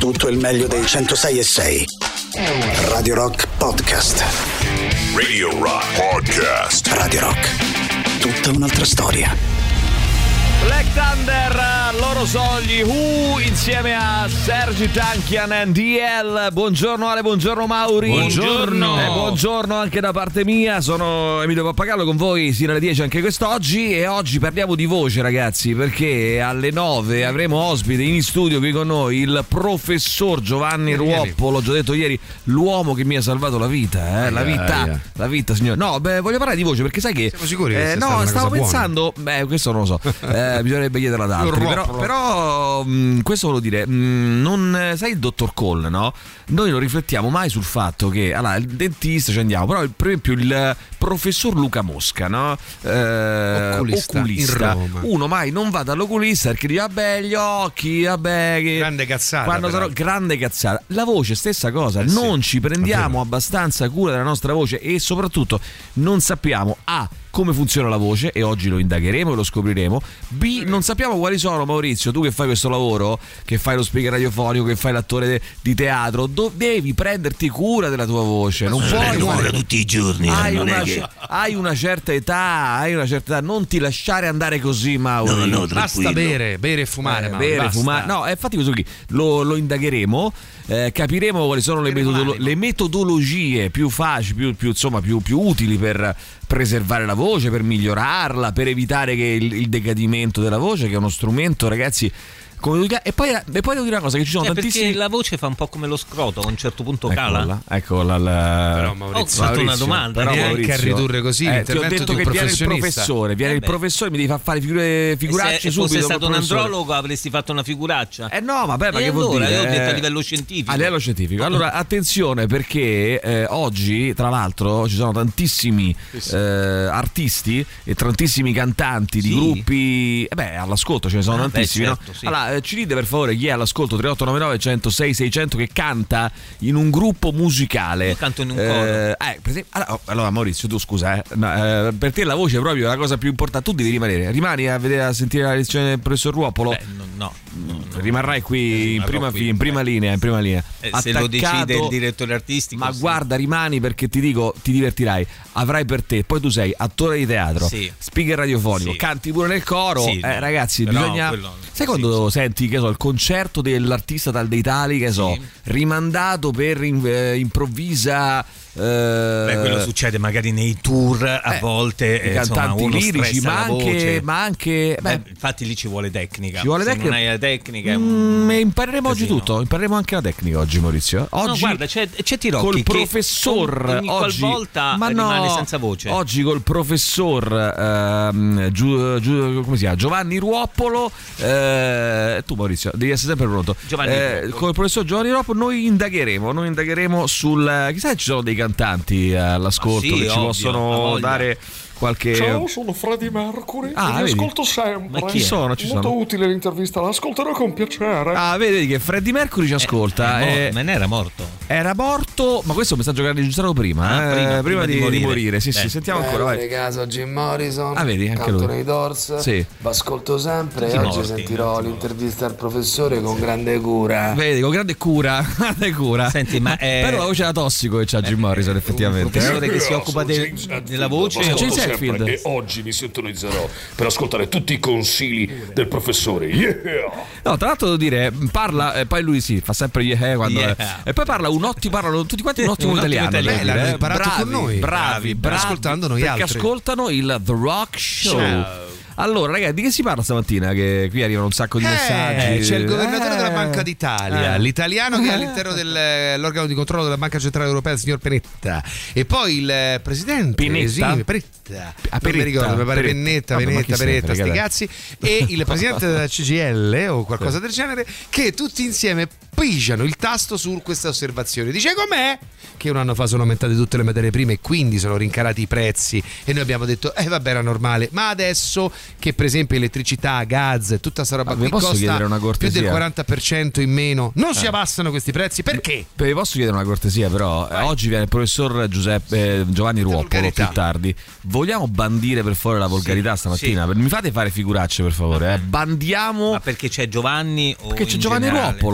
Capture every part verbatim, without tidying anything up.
tutto il meglio dei centosei e sei. Radio Rock Podcast. Radio Rock Podcast. Radio Rock. Tutta un'altra storia. Black Thunder, loro sogli, uh, insieme a Sergi Tankian e D L. Buongiorno Ale, buongiorno Mauri. Buongiorno. E buongiorno anche da parte mia, sono Emilio Pappagallo con voi sino alle dieci anche quest'oggi. E oggi parliamo di voce, ragazzi, perché alle nove avremo ospite in studio qui con noi il professor Giovanni Ruoppolo. L'ho già detto ieri, l'uomo che mi ha salvato la vita, eh? La vita, la vita, signore. No, beh, voglio parlare di voce perché sai che siamo sicuri che eh, no, stavo pensando, buona. Beh, questo non lo so. Eh, bisognerebbe chiederla ad altri, però, però mh, questo volevo dire, mh, non sai il dottor Cole, no? Noi non riflettiamo mai sul fatto che allora il dentista ci andiamo, però per esempio il professor Luca Mosca, no? Eh, oculista, oculista. in Roma. Uno mai non va dall'oculista perché dice vabbè gli occhi, vabbè che grande cazzata, quando sarò, grande cazzata. La voce stessa cosa, eh non sì, ci prendiamo abbastanza cura della nostra voce e soprattutto non sappiamo a come funziona la voce, e oggi lo indagheremo e lo scopriremo. B, non sappiamo quali sono, Maurizio, tu che fai questo lavoro, che fai lo speaker radiofonico, che fai l'attore de- di teatro, do- devi prenderti cura della tua voce, non puoi muore tutti i giorni, hai non una, è che... hai una certa età, hai una certa età, non ti lasciare andare così, Mauro. No, no, basta bere, bere e fumare, eh, Mauro, bere, basta. fumare. No, infatti questo qui lo, lo indagheremo, eh, capiremo quali sono le, metodolo- le metodologie più facili, più, più insomma più, più utili per preservare la voce, per migliorarla, per evitare che il, il decadimento della voce, che è uno strumento, ragazzi, come... e poi e poi devo dire una cosa, che ci sono eh, tantissimi. Perché la voce fa un po' come lo scroto, a un certo punto cala. Eccola, la... Però Maurizio, ho fatto una domanda, però neanche Maurizio, a ridurre così eh, ti ho l'intervento detto di che un viene il professionista. professore, viene Eh il beh. professore, mi devi far fare figure, figuracce se subito. fosse stato un professore. andrologo avresti fatto una figuraccia. Eh no, vabbè, ma e che vuol allora, dire? io ho detto a Eh, livello scientifico. A livello scientifico. Allora, attenzione, perché eh, oggi, tra l'altro, ci sono tantissimi eh, artisti e tantissimi cantanti di Sì. gruppi. Eh beh, all'ascolto ce ne sono Ah, tantissimi, beh, no? certo, sì. Allora, eh, ci dite per favore chi è all'ascolto tre otto nove nove uno zero sei sei zero zero che canta in un gruppo musicale. Io canto in un eh, coro. eh, per esempio, allora, allora, Maurizio, tu scusa, eh, no, eh, per te la voce è proprio la cosa più importante. Tu devi rimanere, rimani a vedere, a sentire la lezione del professor Ruoppolo. Beh, no, no, no, no. Rimarrai qui in prima, qui, in prima eh. linea, in prima linea. Eh, se lo decide il direttore artistico. Ma sì. guarda, rimani perché ti dico, ti divertirai. Avrai per te, poi tu sei attore di teatro, Sì. speaker radiofonico, Sì. canti pure nel coro. Sì, eh, no. ragazzi, Però bisogna. quello- Sai sì, quando senti, che so, il concerto dell'artista tal dei tali, che so, Sì. rimandato per in- eh, improvvisa. Eh, Beh, quello succede magari nei tour a eh, volte, i eh, insomma, cantanti uno lirici, stressa ma la anche, voce. ma anche beh, Beh, infatti lì ci vuole tecnica. Ci vuole Se tecnica. non hai la tecnica è Mm, un impareremo oggi casino. tutto, impareremo anche la tecnica oggi, Maurizio. Oggi No, guarda, c'è, c'è Tirocchi col che professor ogni oggi, qualvolta ma rimane no, senza voce. Oggi col professor ehm, Giu- Giu- come si chiama? Giovanni Ruoppolo. Eh, tu Maurizio devi essere sempre pronto. Giovanni Eh, Ruoppolo. con il professor Giovanni Ruoppolo noi indagheremo, noi indagheremo sul chissà se ci sono dei cantanti eh, all'ascolto Ma sì, che ci ovvio, possono ha voglia. dare qualche. Ciao, sono Freddie Mercury Ah, e vi vedi? ascolto sempre. Ma chi Ci è? sono, ci Molto sono. utile l'intervista, l'ascolterò con piacere. Ah, vedi che Freddie Mercury ci ascolta. Eh, eh, mo- me ne era morto. Era morto, ma questo è un messaggio che ha registrato prima, Ah, eh, prima, prima, prima di, di morire. di morire. Sì, Beh. sì, sentiamo ancora, vai. caso Jim Morrison, Ah, vedi, anche canto lui. nei Doors, Sì. v'ascolto sempre Tutti e oggi morti, sentirò tutti l'intervista al professore con grande cura. Vedi, con grande cura, grande cura. Senti, ma è- Però la voce era tossico che c'ha Jim Morrison, effettivamente. professore eh. che si Io occupa sono de- James Hetfield, della voce. lo ascolto James sempre Hetfield. e oggi mi sintonizzerò per ascoltare tutti i consigli del professore. Yeah! No, tra l'altro devo dire, parla, e poi lui sì, fa sempre yeah quando Yeah. e poi parla un ottimo, parlano tutti quanti un ottimo Un ottimo italiano. italiano. devo Beh, dire, l'hanno eh. imparato bravi, con noi. bravi, bravi, ascoltando noi perché altri. ascoltano il The Rock Show. Ciao. Allora, ragazzi, di che si parla stamattina? Che qui arrivano un sacco di messaggi. Eh, c'è il governatore Eh. della Banca d'Italia, Eh. l'italiano che è Eh. all'interno dell'organo di controllo della Banca Centrale Europea, il signor Penetta, e poi il eh, presidente Pinetta? sì, Penetta, Ah, non Peretta, mi ricordo, mi pare Peretta. Pennetta, Vabbè, ma Venetta, chi se ne Peretta, frega, sti dai. cazzi, e il presidente della C G I L o qualcosa del genere, che tutti insieme pigiano il tasto su questa osservazione. Dice com'è? Che un anno fa sono aumentate tutte le materie prime e quindi sono rincarati i prezzi, e noi abbiamo detto eh vabbè, era normale, ma adesso che per esempio elettricità, gas, tutta sta roba Ma qui vi posso costa chiedere una più cortesia? del quaranta per cento in meno, non si abbassano questi prezzi, perché? Beh, vi posso chiedere una cortesia, però eh, oggi viene il professor Giuseppe eh, Giovanni Ruoppolo volgarità. più tardi. Vogliamo bandire per favore la volgarità stamattina? Mi fate fare figuracce per favore, eh? Bandiamo. Ma perché c'è Giovanni o Perché c'è in Giovanni generale? Ruoppolo, il professor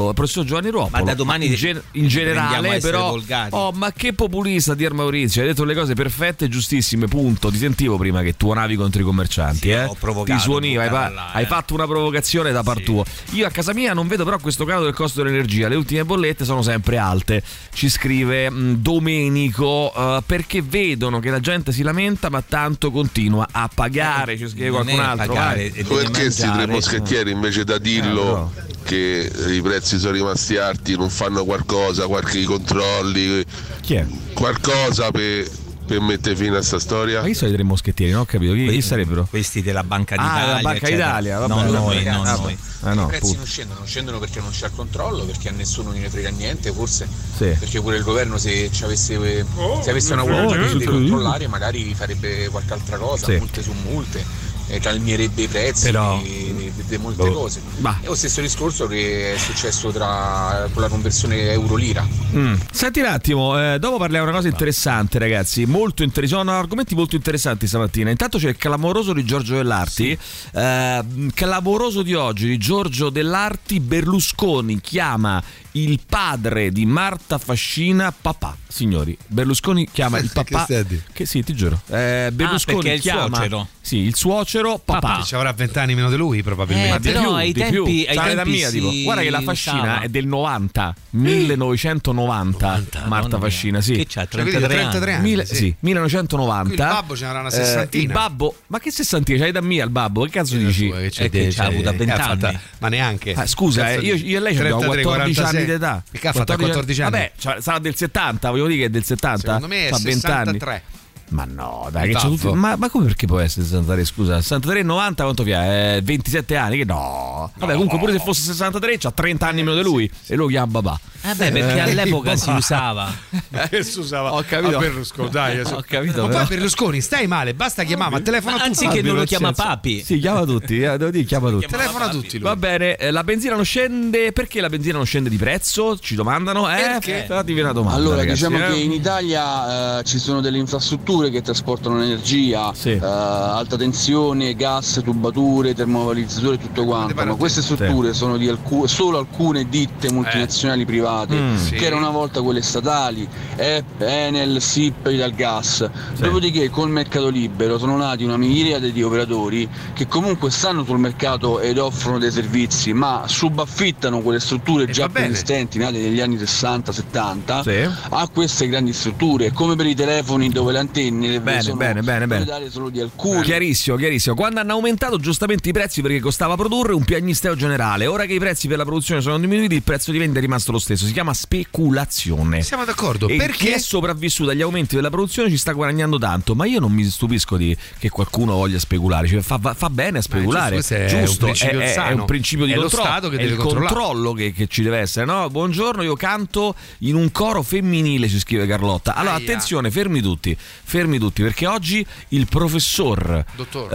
Giovanni Ruoppolo. Ma da domani in, gen- in generale, però. Volgari. Oh, ma che populista, dir Maurizio. Hai detto le cose perfette e giustissime, punto. Ti sentivo prima che tuonavi contro i commercianti, sì, eh? Ho provocato. Ti suoniva, hai, pa- là, hai eh. fatto una provocazione da par sì. tuo. Io a casa mia non vedo però questo calo del costo dell'energia. Le ultime bollette sono sempre alte. Ci scrive mh, Domenico, uh, perché vedono che la gente si lamenta, ma tanto continua a pagare. Ci scrive Non qualcun è altro. pagare, vai. è Perché questi tre mangiare. moschettieri invece da dirlo Eh, che i prezzi sono rimasti alti non fanno qualcosa, qualche controlli, Chi è? qualcosa per, per mettere fine a sta storia? Ma chi sono i tre moschettieri? Non ho capito. Chi, chi sarebbero? Questi della Banca Ah, d'Italia. la Banca eccetera. d'Italia, vabbè, non vabbè, noi, vabbè, non vabbè. noi. Ah, no, I prezzi appunto. non scendono, non scendono perché non c'è il controllo, perché a nessuno ne frega niente, forse Sì. perché pure il governo se ci avesse, se avesse una volontà eh, di sì. controllare magari farebbe qualche altra cosa, Sì. multe su multe, e calmierebbe i prezzi Però- di, di- di molte Boh. cose. Bah. È lo stesso discorso che è successo tra, con la conversione euro-lira. Mm. Senti un attimo, eh, dopo parliamo di una cosa interessante, ragazzi. Molto inter- sono argomenti molto interessanti stamattina. Intanto c'è il clamoroso di Giorgio Dell'Arti. Eh, clamoroso di oggi di Giorgio Dell'Arti. Berlusconi chiama il padre di Marta Fascina papà. Signori, Berlusconi chiama il papà. Che stai a dire? Che sì, ti giuro. Eh, Berlusconi perché è il chiama suocero. Sì, il suocero papà. Papà. Ci avrà vent'anni meno di lui, probabilmente. Eh, Di però più, ai di tempi- più. ai C'ha l'età tempi mia, tipo. si Guarda che la Fascina usava. è del novanta, millenovecentonovanta. novanta, Marta madonna mia. Fascina, sì. Che c'ha? Cioè, quindi trentatré trentatré anni. anni. Mille- sì. sì, millenovecentonovanta. Qui il babbo ce n'era una sessantina. Eh, il babbo, ma che sessantina? C'hai da mia il babbo? Che cazzo dici? Sua, che c'è Eh, che de- c'ha c'è- avuto a eh, venti ha fatta- anni. Ma neanche. Ah, scusa, eh, Cazzo io, di- io e lei abbiamo trentatré, quattordici anni quarantasei. d'età. Che ha fatto a quattordici anni? Vabbè, cioè, sarà del settanta, voglio dire che è del settanta. Secondo me è fa venti anni. sessantatré. Ma no, dai, Il che c'è baffo. tutto- ma, ma come perché può essere sessantatré? Scusa, sessantatré e novanta quanto vi è? Eh, ventisette anni? Che no. Vabbè, comunque pure se fosse sessantatré c'ha trenta anni meno di lui e lo chiama babà. Eh beh, perché all'epoca si usava. Che si usava Ho capito. a Berlusconi, dai. Ho capito, Ma però. poi Berlusconi, stai male, basta chiamare, ma telefona a tutti. Anziché non lo chiama Pazienza. papi. Sì, chiama tutti, eh, devo dire, chiama tutti. Telefona a tutti lui. Va bene, eh, la benzina non scende. Perché la benzina non scende di prezzo? Ci domandano, eh? Perché? Fatevi una domanda. Allora, ragazzi, diciamo eh. che in Italia eh, ci sono delle infrastrutture che trasportano energia, Sì. eh, alta tensione, gas, tubature, termovalorizzatori e tutto quanto, ma queste strutture sono di alcu- solo alcune ditte multinazionali private, Mm. Sì. che erano una volta quelle statali, E P, Enel, S I P, Italgas. Dopodiché col mercato libero sono nati una miriade di operatori che comunque stanno sul mercato ed offrono dei servizi, ma subaffittano quelle strutture E già va bene. preesistenti, nate negli anni sessanta settanta, Sì. a queste grandi strutture, come per i telefoni dove le antenne Bene, sono bene, bene, bene. proprietarie solo di alcuni. Chiarissimo, chiarissimo. Quando hanno aumentato giustamente i prezzi perché costava produrre, un piagnisteo generale. Ora che i prezzi per la produzione sono diminuiti, il prezzo di vendita è rimasto lo stesso. Si chiama speculazione. Siamo d'accordo. E chi Perché? è sopravvissuto agli aumenti della produzione ci sta guadagnando tanto, ma io non mi stupisco di che qualcuno voglia speculare. Cioè, fa, va, fa bene a speculare. giusto, questo è un principio è, è sano. un principio di È lo controllo. Stato che è deve il controllare. controllo che, che ci deve essere. No? Buongiorno, io canto in un coro femminile, ci scrive Carlotta. Allora, Aia. attenzione, fermi tutti, fermi tutti, perché oggi il professor Dottor.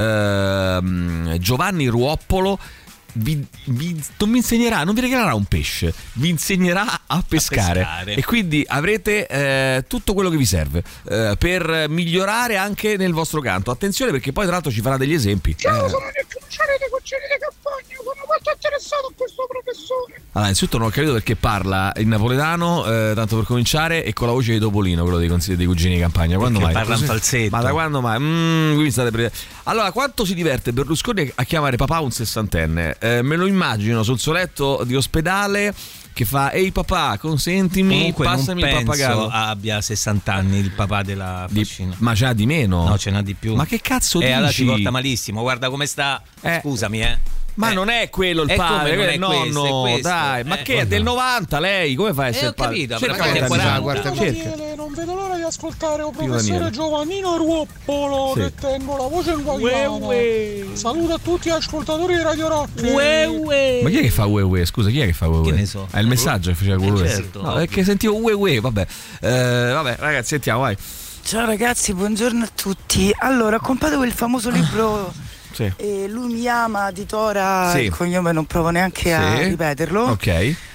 ehm, Giovanni Ruoppolo vi, vi- non vi insegnerà, non vi regalerà un pesce, vi insegnerà a pescare, pescare. e quindi avrete eh, tutto quello che vi serve eh, per migliorare anche nel vostro canto. Attenzione, perché poi tra l'altro ci farà degli esempi. Ciao, Eh, sono Nick Cucciari dei Cucciari di Campagna, sono molto interessato a questo professore. Allora, innanzitutto non ho capito perché parla in napoletano, eh, tanto per cominciare, e con la voce di Topolino, quello dei, consigli, dei cugini di campagna. Quando Perché mai? parla in Così? falsetto. Ma da quando mai? Mm, qui state pre- allora, quanto si diverte Berlusconi a chiamare papà un sessantenne? Eh, me lo immagino sul suo letto di ospedale che fa: ehi papà, consentimi, Comunque passami non il penso pappagallo. abbia sessanta anni il papà della Di- Fascina. ma ce n'ha di meno? No, ce n'ha di più. Ma che cazzo E dici? allora ci porta malissimo. Guarda come sta. Eh. Scusami, eh. Ma Eh. non è quello il E come padre, non quello è è il questo, nonno. è questo? Dai, ma Eh, che è del novanta lei? Come fa a essere ho il padre? capito, Cerca però quanti è anni c'ha, quaranta. guarda, cerca. Daniele, non vedo l'ora di ascoltare il Daniele. professore Giovannino Ruoppolo, Sì. che tengo la voce italiana. Saluto a tutti gli ascoltatori di Radio Rock. Ma chi è che fa ue ue? Scusa, chi è che fa ue ue? Che ne so. È il messaggio che faceva quello. Eh, certo, no, ovvio. è che sentivo ue ue, vabbè. Eh, vabbè, ragazzi, sentiamo, vai. Ciao ragazzi, buongiorno a tutti. Allora, ho comprato quel famoso libro Sì. eh, Lui mi ama di Tora, Sì. il cognome non provo neanche a Sì. ripeterlo. Ok.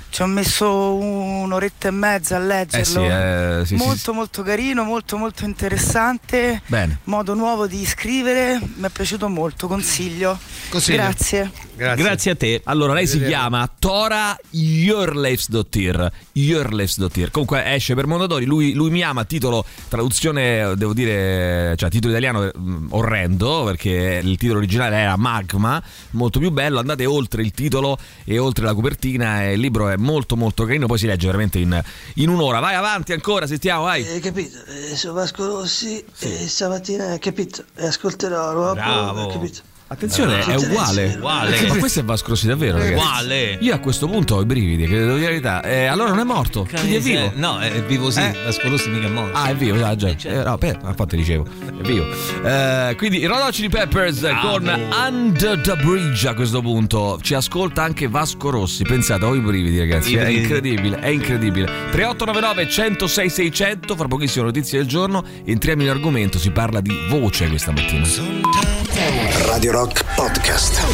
ci ho messo un'oretta e mezza a leggerlo. Eh sì, eh, sì, molto sì. molto carino, molto molto interessante. Bene. Modo nuovo di scrivere, mi è piaciuto molto, consiglio. Consiglio. Grazie. Grazie. Grazie a te. Allora, lei si chiama Tora Hjörleifsdottir. Hjörleifsdottir. Comunque esce per Mondadori. Lui, lui mi ama. Titolo, traduzione, devo dire, cioè titolo italiano mh, orrendo, perché il titolo originale era Magma, molto più bello. Andate oltre il titolo e oltre la copertina. E il libro è molto molto carino. Poi si legge veramente in, in un'ora. Vai avanti ancora, sentiamo, vai. Hai capito? Eh, sono Vasco Rossi e stamattina, capito? E ascolterò l'uopo, Bravo. capito? Attenzione, è uguale. Uguale. Ma questo è Vasco Rossi davvero, ragazzi. Uguale. Io a questo punto ho i brividi, che devo dire la verità. Eh, allora non è morto, quindi è vivo. No, è vivo sì. Eh? Vasco Rossi mica è morto. Ah, è vivo, ah, già. Eh, no, aspetta, infatti dicevo, è vivo. Eh, quindi i Red Hot Chili Peppers con Under the Bridge a questo punto. Ci ascolta anche Vasco Rossi. Pensate, ho i brividi, ragazzi. È incredibile, è incredibile. tre otto nove nove uno zero sei sei zero zero, fra pochissimo notizie del giorno. Entriamo in argomento, si parla di voce questa mattina. Radio Rock Podcast.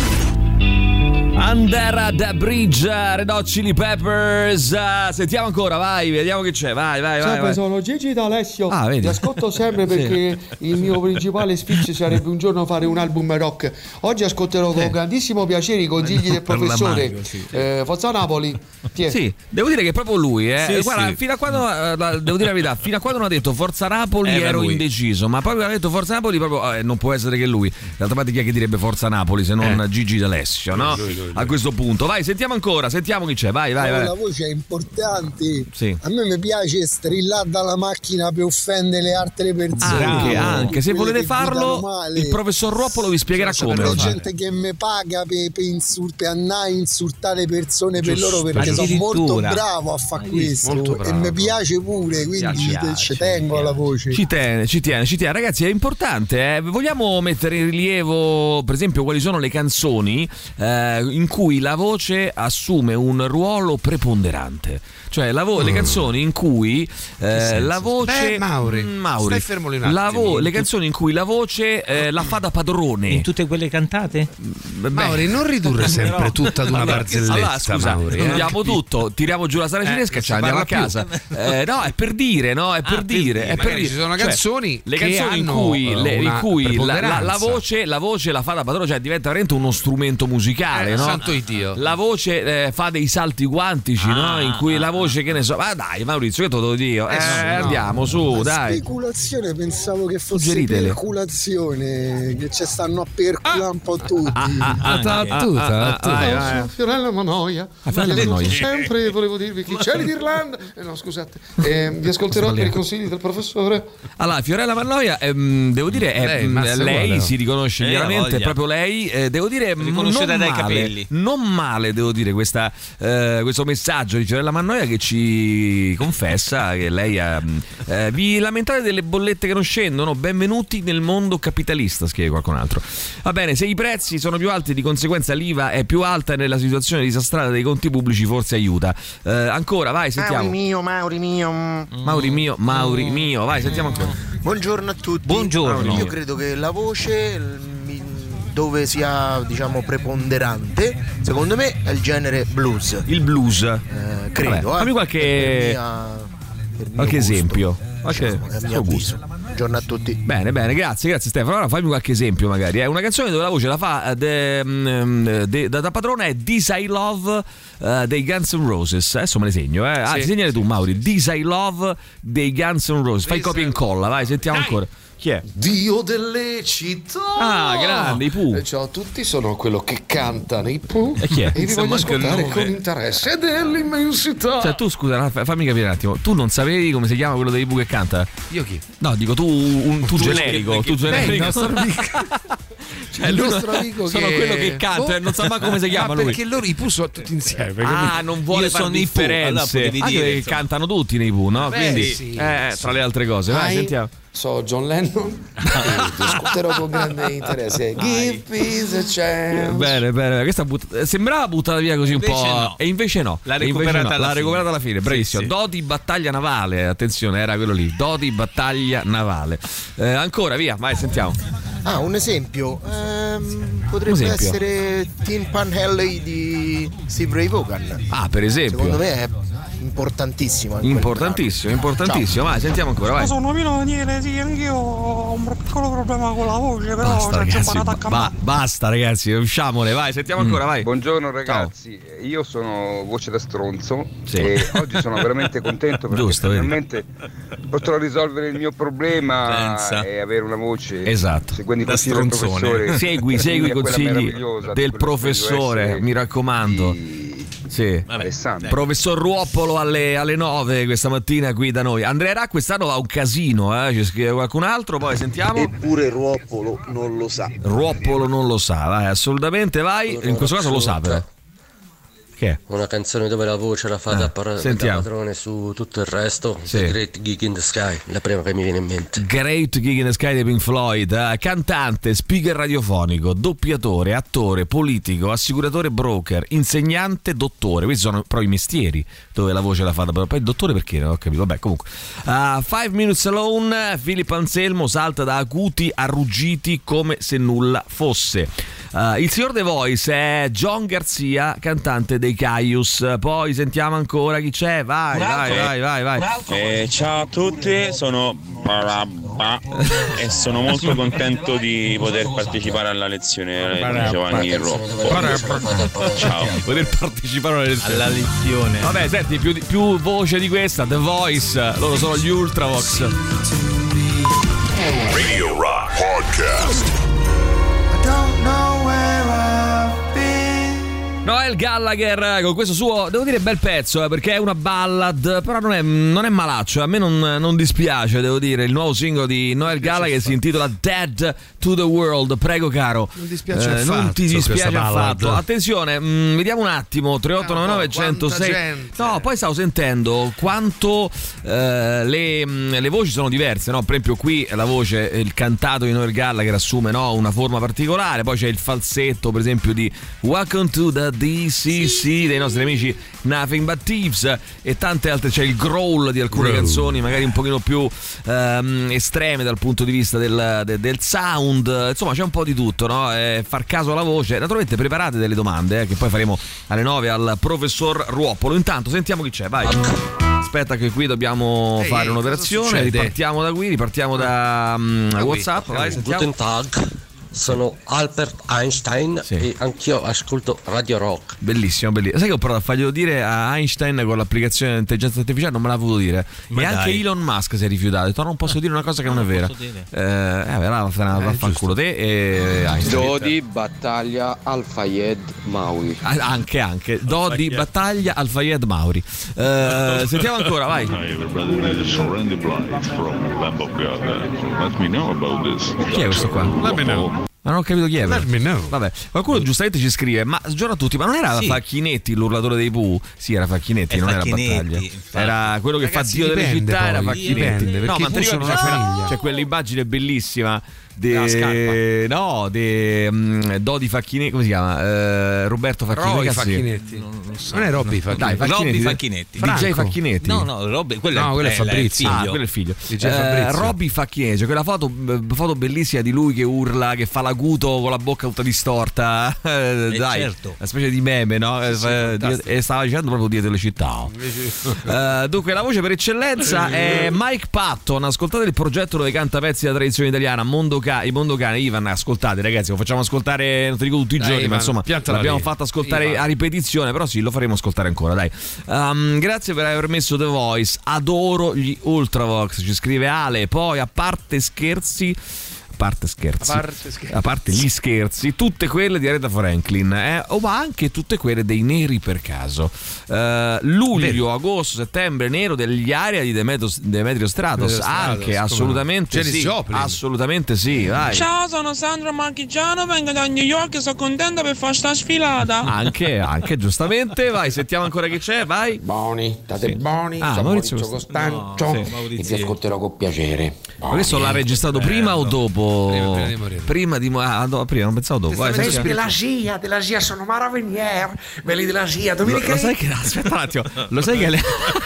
Under the Bridge, Red Hot Chili Peppers. Uh, sentiamo ancora, vai, vediamo che c'è. Vai, vai, vai. Sempre vai. sono Gigi D'Alessio. Ah, vedi. Ti ascolto sempre perché sì. Il mio principale sfizio sarebbe un giorno fare un album rock. Oggi ascolterò con eh. grandissimo piacere i consigli del professore. Mario, sì. eh, Forza Napoli. Sì, devo dire che è proprio lui, eh. Sì, Guarda, sì. fino a quando uh, devo dire la verità, fino a quando non ha detto Forza Napoli Era ero lui. indeciso, ma poi quando ha detto Forza Napoli proprio eh, non può essere che lui. D'altra parte chi è che direbbe Forza Napoli se non eh. Gigi D'Alessio, no? Lui, lui, lui. A questo punto. Vai, sentiamo ancora, sentiamo chi c'è. Vai, vai, vai. La voce è importante. Sì. A me mi piace strillare dalla macchina per offendere le altre persone. Anche, anche. Se volete farlo, male. il professor Ruopolo vi spiegherà C'è come. C'è gente che mi paga per, per, insur- per andare a insultare persone per loro perché sono molto bravo a fare questo e mi piace pure, quindi piace, ci tengo alla voce. Ci tiene, ci tiene, ci tiene. Ragazzi, è importante. Eh? Vogliamo mettere in rilievo, per esempio, quali sono le canzoni eh, in cui la voce assume un ruolo preponderante, cioè la vo- mm. le canzoni in cui eh, la voce Beh, Mauri, mm, Mauri stai fermo lì un attimo. la vo- le canzoni in cui la voce eh, la fa da padrone in tutte quelle cantate. Beh, Mauri, non ridurre sempre però, tutta ad una allora, barzelletta. allora, scusa, Mauri, eh? Togliamo tutto, tiriamo giù la sala cinesca, eh, ci andiamo a casa. Eh, no, è per dire, no, è per ah, dire, è per dire. Ci sono cioè, canzoni le che canzoni in hanno cui, le, in cui la, la, la voce la voce la fa da padrone, cioè diventa veramente uno strumento musicale, eh, no? Santo Dio. La voce eh, fa dei salti quantici, ah, no? In cui la voce, che ne so, ma dai Maurizio, che te lo dico, eh, eh, no. Andiamo su, la dai. Speculazione pensavo che fosse Suggeritele. Perculazione, che ci stanno a perculare ah. un po' tutti. Ah, ah, ah, ah, tu, ah, ah, vai, vai. Fiorella Manoia. Ah, Fiorella Manoia. Sempre volevo dirvi chi c'è d'Irlanda. Eh, no, scusate. Eh, vi ascolterò per i consigli del professore. Allora, Fiorella Manoia, ehm, devo dire, è, lei, lei, lei si riconosce eh, chiaramente, è proprio lei. Eh, devo dire, non dai male, capelli. non male, devo dire, questa, eh, questo messaggio di Fiorella Mannoia che ci confessa che lei ha. Eh, vi lamentate delle bollette che non scendono? Benvenuti nel mondo capitalista, scrive qualcun altro. Va bene, se i prezzi sono più alti, di conseguenza l'I V A è più alta e nella situazione disastrata dei conti pubblici forse aiuta. Eh, ancora, vai, sentiamo. Mauri mio, Mauri mio. Mauri mio, Mauri mio, vai, sentiamo ancora. Buongiorno a tutti. Buongiorno. Mauri, io credo che la voce dove sia, diciamo, preponderante, secondo me è il genere blues. Il blues. Eh, credo. Vabbè, fammi qualche mia, qualche gusto. esempio. Qualche Diciamo, è il mio avviso. Buongiorno a tutti. Bene, bene, grazie, grazie Stefano. Allora fammi qualche esempio magari. È una canzone dove la voce la fa de, de, da, da padrone è This I Love uh, dei Guns N' Roses. Adesso me ne segno, eh. Anzi, sì. Segnale tu, Mauri. This I Love dei Guns N' Roses. Fai copia e incolla, vai, sentiamo Dai. ancora. Chi è? Dio delle città. Ah, grande, i Pooh. E ciao a tutti, sono quello che canta nei Pooh. E chi è? E vi voglio ascoltare con interesse dell'immensità. Cioè, tu scusa, fammi capire un attimo. Tu non sapevi come si chiama quello dei Pooh che canta? Io chi? No, dico tu, un, tu, tu generico. Tu generico. Beh, il nostro amico. Cioè, il nostro amico sono che... quello che canta, oh. non sa mai come si chiama Ma lui. Perché loro i Pooh sono tutti insieme. Ah, non vuole fare differenze. Allora, anche perché cantano tutti nei Pooh, no? Beh, Quindi, sì, eh, sì. tra le altre cose, vai, Vai. sentiamo. So John Lennon. Ti ascolterò con grande interesse. Give peace a chance. Bene, bene, questa but- sembrava buttata via così invece un po'. No. E invece no. L'ha recuperata, no. alla, L'ha fine. recuperata alla fine. Bravissimo. Sì, sì. Doti battaglia navale. Attenzione, era quello lì. Doti battaglia navale. Eh, ancora, via, vai, sentiamo. Ah, un esempio. Ehm, potrebbe Un esempio. essere Tim Panhelly di di Steve Ray Vaughan. Ah, per esempio. Secondo me è importantissimo. In importantissimo, importantissimo. Ciao. Vai, sentiamo ancora, vai. Sono Milaniere, sì, anch'io ho un piccolo problema con la voce, però basta, ci ragazzi, imparato a ba- basta ragazzi, usciamole, vai, sentiamo mm. ancora, vai. Buongiorno ragazzi, ciao. Io sono voce da stronzo sì. e oggi sono veramente contento perché Giusto, finalmente vedi. potrò risolvere il mio problema Pensa. e avere una voce esatto. seguendo i consigli del professore. Segui, segui i consigli del professore, mi raccomando. Di... Sì. Vabbè, professor Ruoppolo alle, alle nove questa mattina qui da noi. Andrea Ra quest'anno ha un casino, eh? Ci scrive qualcun altro, poi sentiamo. Eppure Ruoppolo non lo sa. Ruoppolo non lo sa, vai, assolutamente vai. In questo caso lo sa però. Che è? Una canzone dove la voce la fa ah, da, par- da padrone su tutto il resto. Sì. The Great Gig in the Sky, la prima che mi viene in mente. Great Gig in the Sky di Pink Floyd, eh, cantante, speaker radiofonico, doppiatore, attore, politico, assicuratore, broker, insegnante, dottore. Questi sono però i mestieri dove la voce la fa da padrone. Poi il dottore perché? Non ho capito. Vabbè, comunque. Uh, Five Minutes Alone, Filippo Anselmo salta da acuti a ruggiti come se nulla fosse. Uh, il signor The Voice è John Garcia, cantante dei Caius. Poi sentiamo ancora chi c'è. Vai, vai, vai, vai, vai. Eh, ciao a tutti, sono Barabba e sono molto contento di poter partecipare alla lezione di Giovanni Rocco. Ciao. Poter partecipare alla lezione. Alla lezione. Vabbè, senti, più, più voce di questa, The Voice, loro sono gli Ultravox. Radio Rock Podcast. Noel Gallagher con questo suo, devo dire, bel pezzo, eh, perché è una ballad, però non è, non è malaccio, a me non, non dispiace, devo dire. Il nuovo singolo di Noel Gallagher si intitola Dead to the World. Prego caro, non, dispiace eh, affatto, non ti dispiace affatto. Ballad. Attenzione, mh, vediamo un attimo, tre otto nove nove centosei. No, poi stavo sentendo quanto eh, le, mh, le voci sono diverse, no? Per esempio qui la voce, il cantato di Noel Gallagher assume, no, una forma particolare, poi c'è il falsetto per esempio di Welcome to the D C C dei nostri amici Nothing But Thieves e tante altre, c'è il growl di alcune Growl. canzoni magari un pochino più ehm, estreme dal punto di vista del, de, del sound, insomma c'è un po' di tutto, no? E far caso alla voce. Naturalmente preparate delle domande eh, che poi faremo alle nove al professor Ruoppolo. Intanto sentiamo chi c'è, vai. Aspetta che qui dobbiamo Ehi, fare un'operazione, ripartiamo da qui, ripartiamo da um, WhatsApp, vai, sentiamo. Guten Tag. Sono Albert Einstein sì. e anch'io ascolto Radio Rock. Bellissimo, bellissimo. Sai che ho provato a farglielo dire a Einstein con l'applicazione di intelligenza artificiale, non me l'ha voluto dire. Ma e dai. Anche Elon Musk si è rifiutato. Ha detto non posso dire una cosa che non, non è vera. Eh, eh va vaffanculo te e Einstein. Dodi battaglia Al-Fayed Mauri. Ah, anche, anche. Dodi battaglia Al-Fayed Mauri. Eh, sentiamo ancora, vai. Chi è questo qua? Let me know. Ma non ho capito chi è. Let me know. Vabbè, qualcuno giustamente ci scrive: ma giorno a tutti, ma non era sì. Facchinetti l'urlatore dei Pooh? Sì, era Facchinetti, è non Facchinetti, era Battaglia. Infatti. Era quello che Ragazzi, fa Dio delle città, poi, era Facchinetti. Dipende, no, ma ti ricordi una famiglia. C'è quell'immagine bellissima. De, no, de um, Dodi Facchinetti, come si chiama? Uh, Roberto Facchinetti. Roby Facchinetti. Non, non, so, non è Robby Facchinetti. Dai, Facchinetti. Robby Facchinetti. D J Facchinetti. No, no, Robby, quello, no, è, quello è Fabrizio. Ah, quello è il figlio. D J Fabrizio. Uh, Robby Facchinetti, cioè quella foto, foto bellissima di lui che urla, che fa l'acuto con la bocca tutta distorta. Eh, dai, certo. Una specie di meme, no? Sì, eh, e stava dicendo proprio dietro le città. uh, dunque, la voce per eccellenza è Mike Patton. Ascoltate il progetto dove canta pezzi della tradizione italiana, Mondo Ca- i Mondo Cane. Ivan, ascoltate ragazzi, lo facciamo ascoltare, non ti dico tutti i dai, giorni, Ivan, ma insomma l'abbiamo lì. fatto ascoltare Ivan. a ripetizione, però sì, lo faremo ascoltare ancora, dai. Um, grazie per aver messo The Voice, adoro gli Ultravox, ci scrive Ale. Poi a parte scherzi A parte scherzi, a parte, scherzi. a parte gli scherzi, tutte quelle di Aretha Franklin, eh? o ma anche tutte quelle dei Neri per caso. Uh, luglio, Vero. agosto, settembre, nero degli Aria di Demetrio, Demetrio Stratos, Stratos, anche assolutamente sì, Joplin. assolutamente sì. Vai. Ciao, sono Sandro Marchigiano, vengo da New York e sono contento per fare sta sfilata. Anche, anche giustamente, vai, sentiamo ancora che c'è, vai. Boni, state sì. buoni, ah, sono Maurizio Maurizio Costancio no, sì. e vi ascolterò con piacere. Ma questo l'ha registrato prima o dopo? dopo? Prima, prima di morire. Prima di morire. Ah, no, prima, non pensavo dopo. Vai, quelli della S I A, della S I A sono Mara Venier, quelli della S I A, Domenica. Lo, lo sai che aspetta un attimo, lo sai che le...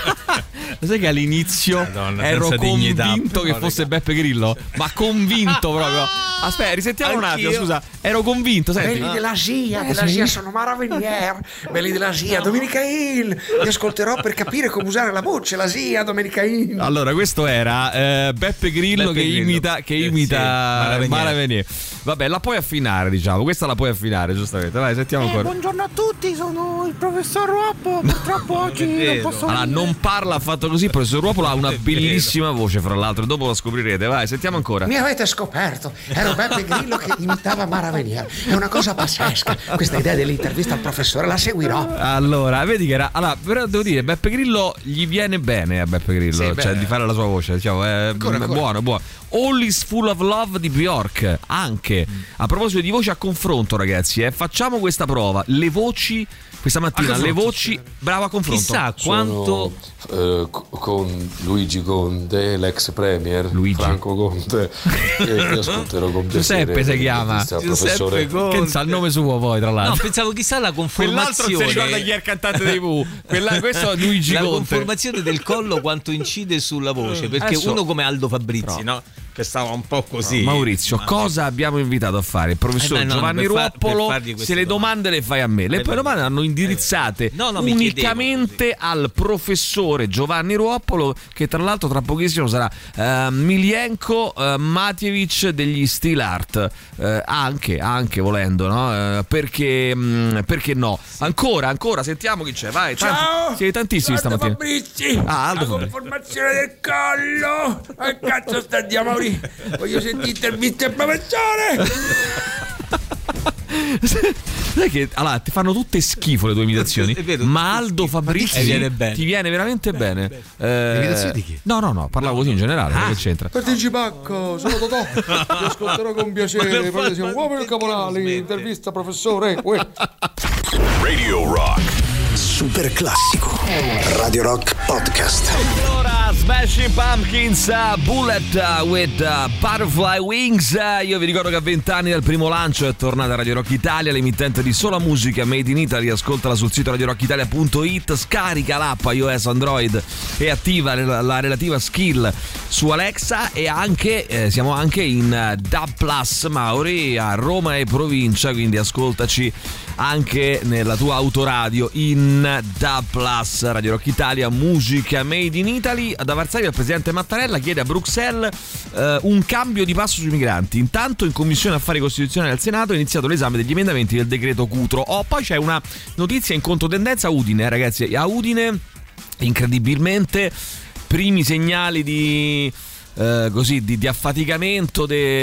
Lo sai che all'inizio Madonna, ero convinto che fosse Beppe Grillo? Ma convinto proprio. Aspetta, risentiamo un attimo, scusa. Ero convinto, senti. Quelli della S I A, della S I A sono Mara Venier, quelli della S I A, Domenica Hill. Li ascolterò per capire come usare la voce, la S I A, Domenica Hill. Allora, questo era eh, Beppe Grillo Beppe che Grillo. imita, che imita eh, sì, Mara Venier. Vabbè, la puoi affinare, diciamo. Questa la puoi affinare, giustamente. Vai, sentiamo eh, ancora. Buongiorno a tutti, sono il professor Ruoppo. Purtroppo oggi non posso. Allora, non parla affatto così. Il professor Ruopolo ha una bellissima voce, fra l'altro. Dopo la scoprirete. Vai, sentiamo ancora. Mi avete scoperto. Ero Beppe Grillo che imitava Mara Venier. È una cosa pazzesca. Questa idea dell'intervista al professore la seguirò. Allora, vedi che era. Allora, però devo dire, Beppe Grillo gli viene bene a Beppe Grillo. Sì, cioè, di fare la sua voce. Diciamo, è ancora, ancora. buono, buono. All is Full of Love di Bjork. Anche a proposito di voci a confronto, ragazzi, eh, facciamo questa prova. Le voci questa mattina, le voci, bravo a confronto. Chissà quanto sono, eh, con Luigi Conte, l'ex premier Luigi. Franco Conte, e mi ascolterò con piacere. Giuseppe si chiama Giuseppe Conte. Che sa il nome suo poi, tra l'altro. No, pensavo chissà la conformazione. Quell'altro si ricorda chi è il cantante dei Who. Quella, questo è Luigi la Conte. La conformazione del collo quanto incide sulla voce, perché Adesso, uno come Aldo Fabrizi, no? Che stava un po' così. No, Maurizio, ma cosa abbiamo invitato a fare? Il professor eh beh, no, Giovanni Ruoppolo. Se le domande le fai a me, le eh domande hanno indirizzate no, no, unicamente al professore Giovanni Ruoppolo, che tra l'altro tra pochissimo sarà uh, Milienko uh, Matjevic degli Steel Art. Uh, anche, anche volendo, no? Uh, perché, um, perché no? Ancora, ancora, sentiamo chi c'è. Vai, ciao! Siete tantissimi Aldo stamattina. Fabrizi, ah, Aldo la conformazione del collo. Ma che cazzo sta a Mauri? Voglio sentire interviste al professore. Sai che allora ti fanno tutte schifo le tue imitazioni, vero, ma Aldo Fabrizi viene bene. ti viene veramente bene. Eh, imitazioni di chi? No, no, no, parlavo così in generale. Ah. Che c'entra? Partecipacco, sono Totò. Ti ascolterò con piacere. Perché siamo uomini caporali. Intervista professore. Uè. Radio Rock. Super classico. Radio Rock Podcast. Allora, Smashing Pumpkins, uh, Bullet uh, with uh, Butterfly Wings. Uh, io vi ricordo che a vent'anni dal primo lancio è tornata Radio Rock Italia, l'emittente di sola musica made in Italy. Ascoltala sul sito radio rock italia punto it, scarica l'app iOS Android e attiva la, la relativa skill su Alexa. E anche eh, siamo anche in uh, D A B Plus Mauri a Roma e provincia, quindi ascoltaci anche nella tua autoradio in D A B Plus. Radio Rock Italia, musica made in Italy. Ad Varsavia il presidente Mattarella chiede a Bruxelles eh, un cambio di passo sui migranti. Intanto in Commissione Affari Costituzionali al Senato è iniziato l'esame degli emendamenti del decreto Cutro. Oh, poi c'è una notizia in controtendenza a Udine, ragazzi. A Udine, incredibilmente, primi segnali di... Uh, così di, di affaticamento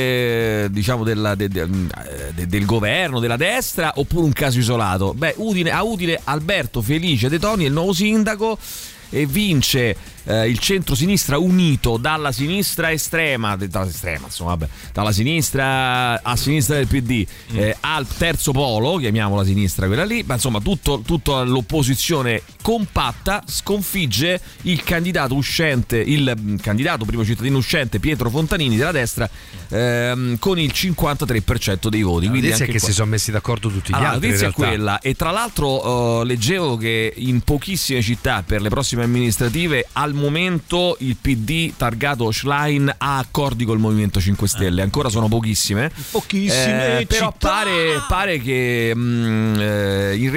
de, diciamo della, de, de, de, del governo, della destra, oppure un caso isolato? Beh, Udine, a Udine Alberto Felice De Toni è il nuovo sindaco e vince eh, il centro-sinistra unito dalla sinistra estrema, dalla, estrema insomma, vabbè, dalla sinistra a sinistra del P D eh, al terzo polo, chiamiamola sinistra quella lì, ma insomma tutto, tutta l'opposizione compatta sconfigge il candidato uscente, il candidato primo cittadino uscente Pietro Fontanini della destra ehm, con il cinquantatré per cento dei voti. La quindi notizia anche è che qua si sono messi d'accordo tutti gli allora, altri. La notizia in è quella, e tra l'altro uh, leggevo che in pochissime città per le prossime amministrative al momento il P D targato Schlein ha accordi col Movimento cinque Stelle, ancora sono pochissime pochissime eh, però città. pare, pare che mh, eh, in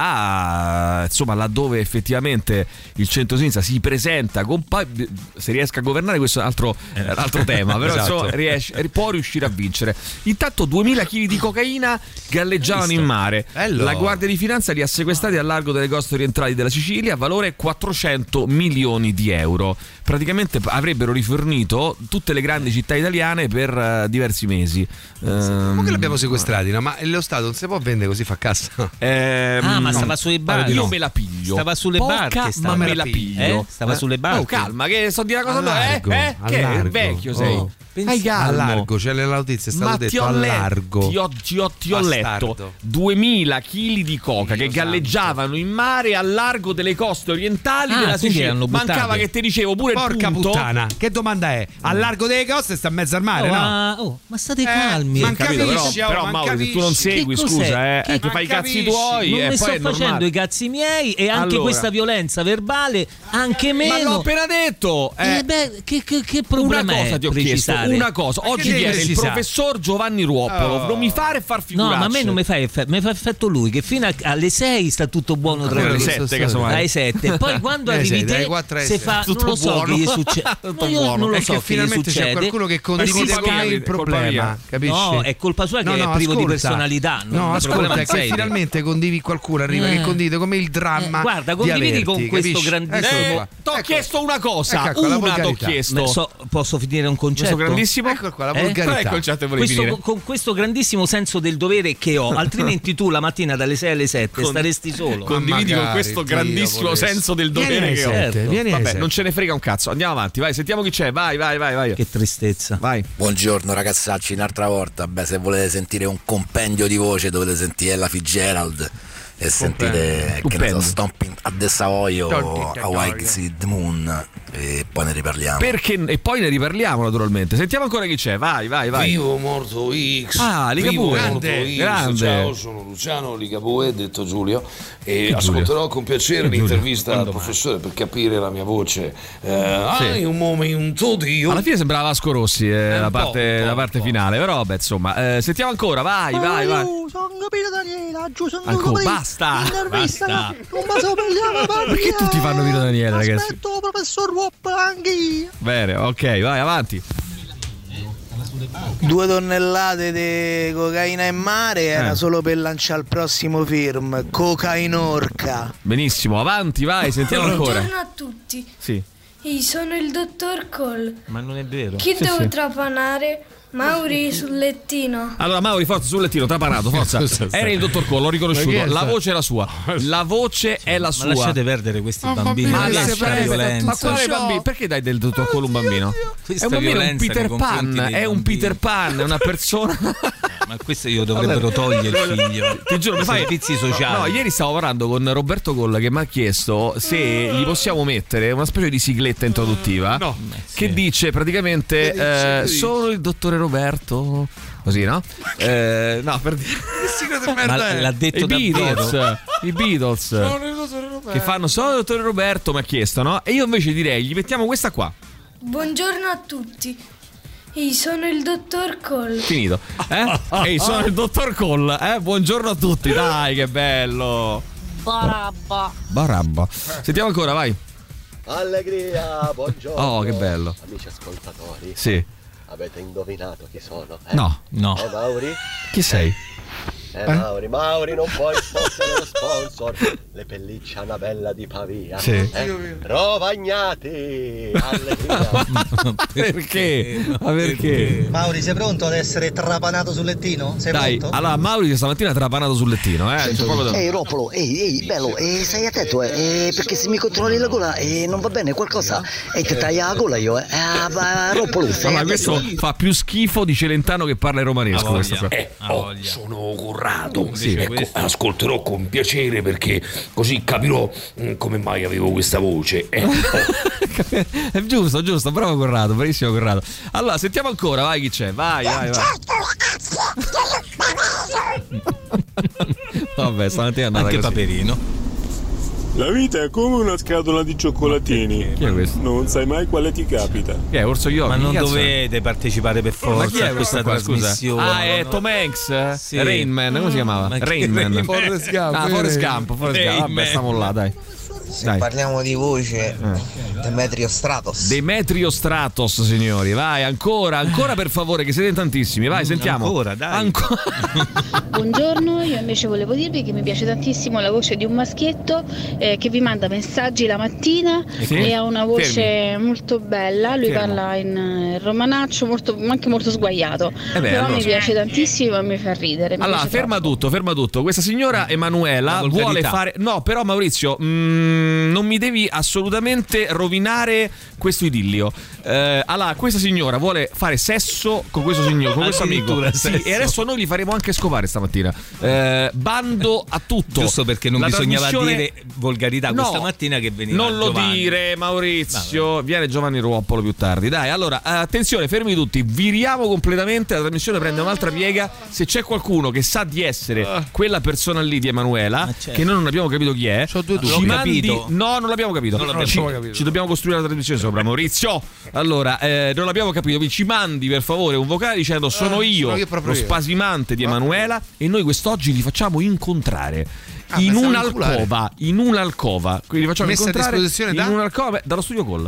realtà insomma laddove effettivamente il centro-sinistra si presenta con pa- se riesca a governare, questo è un altro, eh. altro tema, però esatto. insomma riesce, può riuscire a vincere. Intanto duemila chili di cocaina galleggiavano in mare. Bello. La Guardia di Finanza li ha sequestrati al largo delle coste orientali della Sicilia a valore quattrocento milioni di euro. Praticamente avrebbero rifornito tutte le grandi città italiane per uh, diversi mesi. Come che l'abbiamo sequestrati, no? Ma lo Stato non si può vendere così, fa cassa. Ehm, ah, ma no, stava sulle barche. Io me la piglio. Stava sulle Poca, barche. Stava. Ma me la piglio. Eh? Stava eh? sulle barche. Oh, calma, che sto di una cosa. Largo, eh? eh? Che è vecchio sei. Oh. Hai a largo, cioè nella notizia è stato Ma detto ti ho a le- largo. Ti ho, ti ho- ti ho letto duemila chili di coca che galleggiavano in mare a largo delle coste orientali Ah, della quindi Sicilia. erano buttate. Mancava che ti dicevo pure Porca il punto. puttana, che domanda è? A largo delle coste sta in mezzo al mare, Oh, no? ma, oh, ma state Eh, calmi. ma Capito, però, capisci, oh, però ma Mauro, se tu non capisci? segui, Che cos'è? scusa, eh, Che- eh, che fai i ma cazzi capisci? tuoi Non e mi poi sto è facendo normale. i cazzi miei e anche Allora. questa violenza verbale, anche meno. Ma l'ho appena detto. Eh, Eh beh, che, che, che una problema cosa è ti ho chiesto, precisare? una cosa. Ma Oggi che devi viene il precisare? professor Giovanni Ruoppolo. Oh. Non mi fare far figuracce. No, ma a me non mi fa effetto, mi fa effetto lui che fino a- alle sei sta tutto buono tra Alle noi. sette, casomai. Alle sette. Poi quando Alle arrivi sei, dalle te quattro alle se sei. fa Tutto non lo so buono. che gli succede. Tutto No, io buono. non lo È so che che gli finalmente c'è succede. qualcuno che Ma condivide sì, con me colpa il mia, problema, capisci? No, è colpa sua che No, è no, privo di ascolta. personalità. non- No, il problema ascolta, non è che sei te. finalmente condividi qualcuno arriva Eh. che condivide come il dramma. Eh, guarda, di condividi averti, con questo capisci? grandissimo- Eccolo Eh, qua. t'ho Ecco. chiesto una cosa. Ecco, la una t'ho volgarità. chiesto. Ma so- posso finire un concetto? Questo grandissimo. Ecco qua la Eh? volgarità. Qual è il concetto che volevi Questo- finire? con questo grandissimo senso del dovere che ho, altrimenti tu la mattina dalle sei alle sette Con- staresti solo. Condividi con magari, questo Dio grandissimo volesse. senso del Vieni dovere alle che ho. sette, vieni alle Vabbè, sette. non ce ne frega un cazzo. Andiamo avanti, vai, sentiamo chi c'è. Vai, vai, vai, vai. Che tristezza. Vai. Buongiorno ragazzacci, un'altra volta. Beh, se volete sentire un compendio di voce dovete sentire Ella Fitzgerald e sentire che ne so, Stomping at the Savoy o Stomping at a White Seed Moon e poi ne riparliamo. Perché e poi ne riparliamo naturalmente. Sentiamo ancora chi c'è. Vai, vai, vai. Vivo morto X. Ah, Vivo Ligabue. morto Grande, X. grande. Ciao, sono Luciano Ligabue, detto Giulio, e Che ascolterò Giulio? con piacere Che l'intervista Giulio? al professore per capire la mia voce. Eh, Sì. Hai un momento di io. Alla fine sembrava Vasco Rossi eh, la un po', parte, un po', la parte un po'. finale, però vabbè, insomma, eh, sentiamo ancora, vai, vai, vai. Sono capito Daniela, giù sono Ancora, basta, basta. Non mi so pigliare, Perché tutti fanno Vito Daniele, ragazzi? Aspetto professor Wop anche io. Bene, ok, vai avanti. Due tonnellate di cocaina in mare era Eh. solo per lanciare il prossimo film, Cocainorca. Benissimo, avanti, vai, sentiamo ancora. Buongiorno a tutti, Sì. io sono il dottor Cole. Ma non è vero. Chi Sì, devo sì. trapanare? Mauri sul lettino. Allora, Mauri, forza sul lettino, trapanato, forza. Era il dottor Cole, l'ho Ma riconosciuto. chi è La sta- voce è la sua. La voce è la Ma sua. lasciate perdere questi Oh, bambini. Ma, Ma lascia lascia perdere. violenza. Ma quale bambino? Perché dai del dottor Cole un bambino? Questa è un bambino, è un violenza Peter nei confronti Pan. dei È un bambini. Peter Pan, è una persona. Ma questo io dovrebbero togliere il figlio. Ti giuro, mi fai servizi sociali. No, ieri stavo parlando con Roberto Colla che mi ha chiesto se gli possiamo mettere una specie di sigletta introduttiva No. che dice praticamente Che dice, eh, che dice? sono il dottore Roberto. Così, no? Eh, no, per dire. Che sigla di merda Ma è? l'ha detto I Beatles, davvero? i Beatles Sono il dottore Roberto. che fanno sono il dottore Roberto, mi ha chiesto, no? E io invece direi gli mettiamo questa qua. Buongiorno a tutti, io sono il dottor Cole. Finito. Eh? Ehi, sono il dottor Cole, eh? Buongiorno a tutti. Dai, che bello. Barabba. Barabba. Sentiamo ancora, vai. Allegria, buongiorno. Oh, che bello. Amici ascoltatori. Sì. Avete indovinato chi sono? Eh? No, no. Eh, Mauri? Chi sei? Eh, Eh? Mauri, Mauri, non puoi spostare lo sponsor. Le pellicce Annabella di Pavia. Sì. Eh? Rovagnati. Allegria. Perché? Ma perché? Mauri, sei pronto ad essere trapanato sul lettino? Sei Dai, pronto? allora Mauri che stamattina ha trapanato sul lettino, eh? C'è proprio da- Ehi Ropolo, ehi, ehi, bello, eh, stai attento, eh, eh, perché se mi controlli la gola e non va bene qualcosa, e ti taglia la gola io, eh. Ah, ma, Ropolo, stai Ma attento. questo fa più schifo di Celentano che parla in romanesco. Questo qua. Eh, oh, sono Corrado. Sì. Ecco, ascolterò con piacere perché così capirò mm, come mai avevo questa voce. Eh, oh. È giusto, giusto, bravo Corrado, bravissimo Corrado. Allora, sentiamo ancora, vai chi c'è, vai, vai, vai. Vabbè, stamattina è andata Anche così. Paperino. La vita è come una scatola di cioccolatini. Chi è questo? Non sai mai quale ti capita. Chi è Orso Yogi? Ma non Chi cazzo è? dovete partecipare per Ma forza chi è a questa questo qua, scusa? trasmissione. Ah, è Tom Hanks? Sì. Rain Man, come si chiamava? Ma che Rain Man. Rain Man? Forrest Gump, Ah, eh, Forrest Rain Gump, Forrest Rain Gump. Vabbè, Man. stiamo là, dai. Se Dai. parliamo di voce, Demetrio Stratos. Demetrio Stratos, signori, vai, ancora, ancora per favore, che siete in tantissimi, vai, sentiamo. Ancora, dai. Ancora. Buongiorno, io invece volevo dirvi che mi piace tantissimo la voce di un maschietto eh, che vi manda messaggi la mattina Sì? e ha una voce Fermi. molto bella, lui Fermo. parla in eh, romanaccio, molto, anche molto sguaiato, Eh beh, però allora- mi piace tantissimo e mi fa ridere. mi Allora, piace ferma tutto, ferma tutto. Questa signora Emanuela La volgarità. vuole fare. No, però Maurizio, mm, mm, non mi devi assolutamente rovinare questo idillio. Eh, allora, questa signora vuole fare sesso con questo signore, con questo amico. Sì, e adesso noi li faremo anche scopare stamattina. Eh, bando a tutto. Giusto perché non La bisognava trasmissione... dire volgarità no, questa mattina che veniva non lo Giovanni. dire, Maurizio. Viene Giovanni Ruoppolo più tardi. Dai, allora, attenzione, fermi tutti. Viriamo completamente. La trasmissione prende un'altra piega. Se c'è qualcuno che sa di essere quella persona lì di Emanuela, certo, che noi non abbiamo capito chi è, c'ho due ci mandi... capito. No, non l'abbiamo capito. Non l'abbiamo ci, capito. Ci dobbiamo costruire la trasmissione sopra, Maurizio. Allora, eh, non l'abbiamo capito. Vi ci mandi per favore un vocale dicendo sono eh, io, sono io lo spasimante di Emanuela, e noi quest'oggi li facciamo incontrare. Ah, in un'alcova, in un'alcova, quindi facciamo messa incontrare a disposizione in da? un'alcova dallo Studio Call,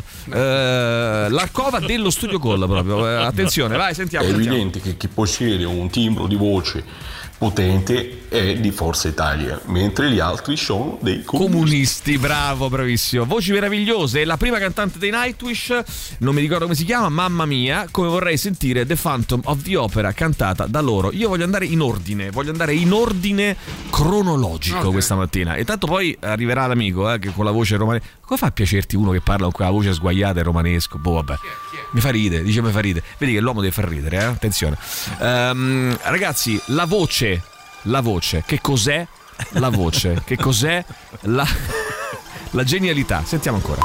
eh, l'alcova dello Studio Call proprio. Eh, attenzione, vai, sentiamo. È sentiamo. evidente che chi possiede un timbro di voce potente è di Forza Italia, mentre gli altri sono dei comunisti. Comunisti, bravo, bravissimo. Voci meravigliose. La prima cantante dei Nightwish, non mi ricordo come si chiama, mamma mia, come vorrei sentire The Phantom of the Opera cantata da loro. Io voglio andare in ordine, voglio andare in ordine cronologico, okay, questa mattina. E tanto poi arriverà l'amico eh, che con la voce romanesca. Come fa a piacerti uno che parla con quella voce sguaiata e romanesco? Boh, vabbè. Mi fa ridere, dice mi fa ridere. Vedi che l'uomo deve far ridere, eh? Attenzione. Um, ragazzi, la voce, la voce, che cos'è la voce? Che cos'è la, la genialità? Sentiamo ancora.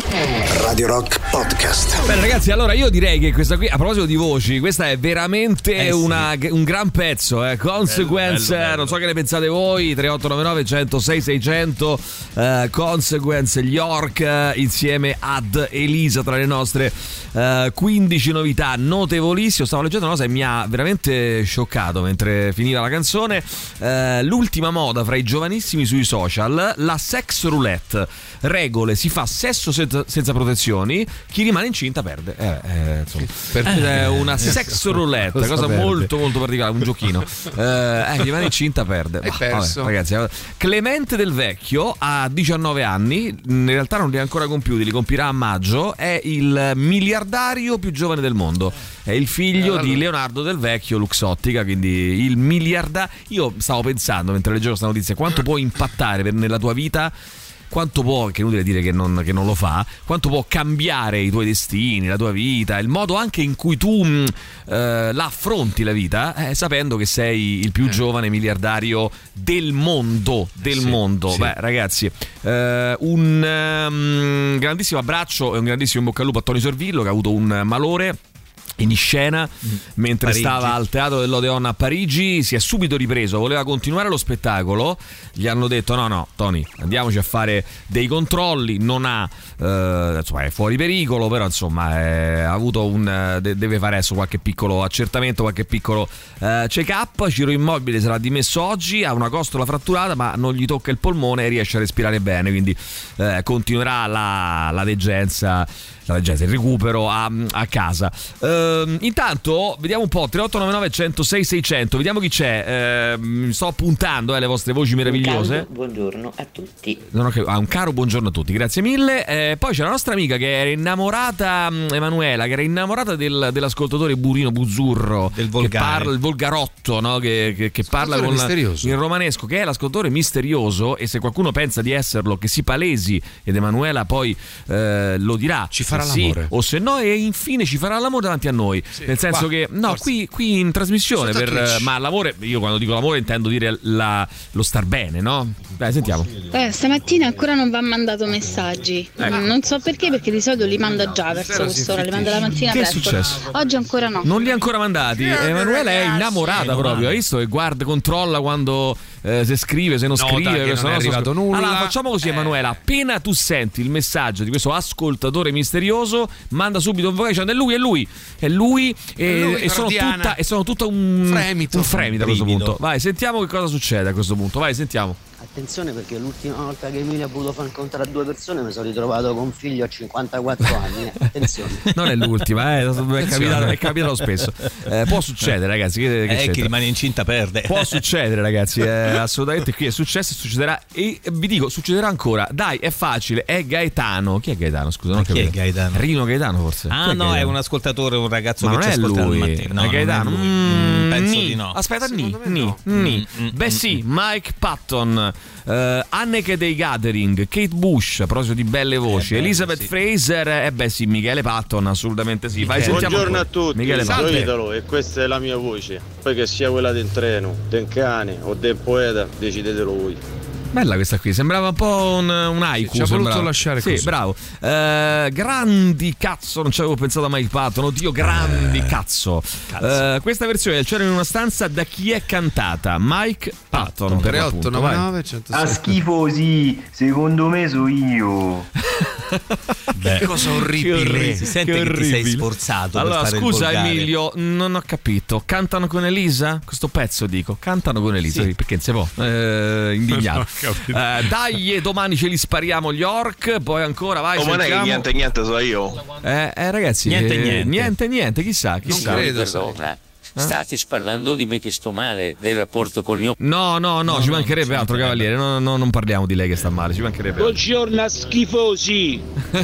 Radio Rock Podcast. Bene ragazzi, allora io direi che questa qui, a proposito di voci, questa è veramente eh sì. una, un gran pezzo, eh. Consequence, bello, bello, bello. Non so che ne pensate voi. Tre otto nove nove uno zero sei sei zero zero, uh, Consequence, York, uh, insieme ad Elisa, tra le nostre uh, quindici novità notevolissime. Stavo leggendo una cosa e mi ha veramente scioccato mentre finiva la canzone. Uh, l'ultima moda fra i giovanissimi sui social, la sex roulette. Regole: si fa sesso senza, senza protezioni, chi rimane incinta perde. Eh, eh, insomma, per, eh, una sex roulette, cosa, cosa molto molto particolare, un giochino. Eh, eh, chi rimane incinta perde. È perso. Vabbè, ragazzi, Clemente Del Vecchio ha diciannove anni, in realtà non li ha ancora compiuti, li compirà a maggio. È il miliardario più giovane del mondo. È il figlio eh, allora. di Leonardo Del Vecchio, Luxottica, quindi il miliardario. Io stavo pensando mentre leggevo questa notizia, quanto può impattare per, nella tua vita, quanto può, che è inutile dire che non, che non lo fa, quanto può cambiare i tuoi destini, la tua vita, il modo anche in cui tu mh, eh, la affronti la vita, eh, sapendo che sei il più eh. giovane miliardario del mondo, del sì, mondo. Sì. Beh ragazzi, eh, un um, grandissimo abbraccio e un grandissimo in bocca al lupo a Tony Servillo, che ha avuto un malore in scena mentre Parigi. stava al Teatro dell'Odeon a Parigi. Si è subito ripreso, voleva continuare lo spettacolo, gli hanno detto no no Tony, andiamoci a fare dei controlli, non ha eh, insomma è fuori pericolo, però insomma è, ha avuto un de- deve fare adesso qualche piccolo accertamento, qualche piccolo eh, check up. Ciro Immobile sarà dimesso oggi, ha una costola fratturata ma non gli tocca il polmone e riesce a respirare bene, quindi eh, continuerà la, la degenza la leggenza, il recupero a, a casa. Uh, intanto vediamo un po'. Tre otto nove nove uno zero sei sei zero zero, vediamo chi c'è. Uh, sto puntando eh, le vostre voci meravigliose. Un buongiorno a tutti. No, no, ah, un caro buongiorno a tutti, grazie mille. Eh, poi c'è la nostra amica che era innamorata, Emanuela, che era innamorata del, dell'ascoltatore Burino Buzzurro, del volgare, che parla, il volgarotto, no? Che, che, che parla con la, in romanesco, che è l'ascoltatore misterioso. E se qualcuno pensa di esserlo, che si palesi, ed Emanuela poi eh, lo dirà. Ci farà sì, l'amore, o se no, e infine ci farà l'amore davanti a noi, sì, nel senso qua, che no qui, qui in trasmissione per, ma l'amore, io quando dico l'amore intendo dire la, lo star bene, no? Dai, sentiamo. Eh, stamattina ancora non vi ha mandato messaggi, ecco. Non so perché, perché di solito li manda già verso quest'ora, li manda la mattina che presto. È successo? Oggi ancora no, non li ha ancora mandati. Emanuela è innamorata è proprio, hai visto che guarda, controlla quando eh, se scrive, se non Nota scrive, non è arrivato sc- nulla. Allora facciamo così, Emanuela, appena tu senti il messaggio di questo ascoltatore misterioso, manda subito un vocale dicendo è lui, è lui, è lui, e, lui e sono tutta, e sono tutta un fremito, un fremito a questo punto. Vai, sentiamo che cosa succede a questo punto. Vai, sentiamo. Attenzione, perché l'ultima volta che Emilia ha voluto far incontrare due persone mi sono ritrovato con un figlio a cinquantaquattro anni. Attenzione. Non è l'ultima, eh. è, capitato, è capitato spesso. Eh, può succedere, ragazzi. Che, che eh, chi rimane incinta perde. Può succedere, ragazzi. Eh, assolutamente, qui è successo e succederà. E vi dico, succederà ancora. Dai, è facile. È Gaetano. Chi è Gaetano? Scusa, non chi capito. È Gaetano? Rino Gaetano, forse. Ah, è no, Gaetano? È un ascoltatore, un ragazzo ma che ci ascolta lui. al mattino. No, è Gaetano. è mm, penso ni. di no. Aspetta, ni, no. ni, Mm, ni. mm, Beh, sì, Mike Patton. uh, Anneke dei Gathering, Kate Bush, a proposito di belle voci, eh beh, Elizabeth sì. Fraser, e eh beh sì, Michele Patton, assolutamente sì. Vai, buongiorno a tutti, Michele sono Italo e questa è la mia voce. Poi che sia quella del treno, del cane o del poeta, decidetelo voi. Bella questa qui, sembrava un po' un, un haiku. Ci ha voluto lasciare sì, così. Bravo. Uh, grandi cazzo, non ci avevo pensato mai Patton. Oddio, grandi eh, cazzo. cazzo. Uh, questa versione del Cielo in una stanza da chi è cantata? Mike Patton. tre otto nove nove A schifosi, secondo me so io. Beh, che cosa orribile. Che si sente che, che ti sei sforzato. Allora, per fare scusa il Emilio, non ho capito. Cantano con Elisa? Questo pezzo dico, cantano con Elisa, sì. Perché non si può. Eh, indignato. Eh, dai, domani ce li spariamo gli orc. Poi ancora vai. Oh, ma non è che niente niente so io. Eh, eh ragazzi, niente, eh, niente niente niente chissà, chissà. Non credo. Perdona. State parlando di me che sto male del rapporto con il mio. No, no, no, no ci mancherebbe no, altro, cavaliere. No, no, non parliamo di lei che sta male, ci mancherebbe. Buongiorno a schifosi.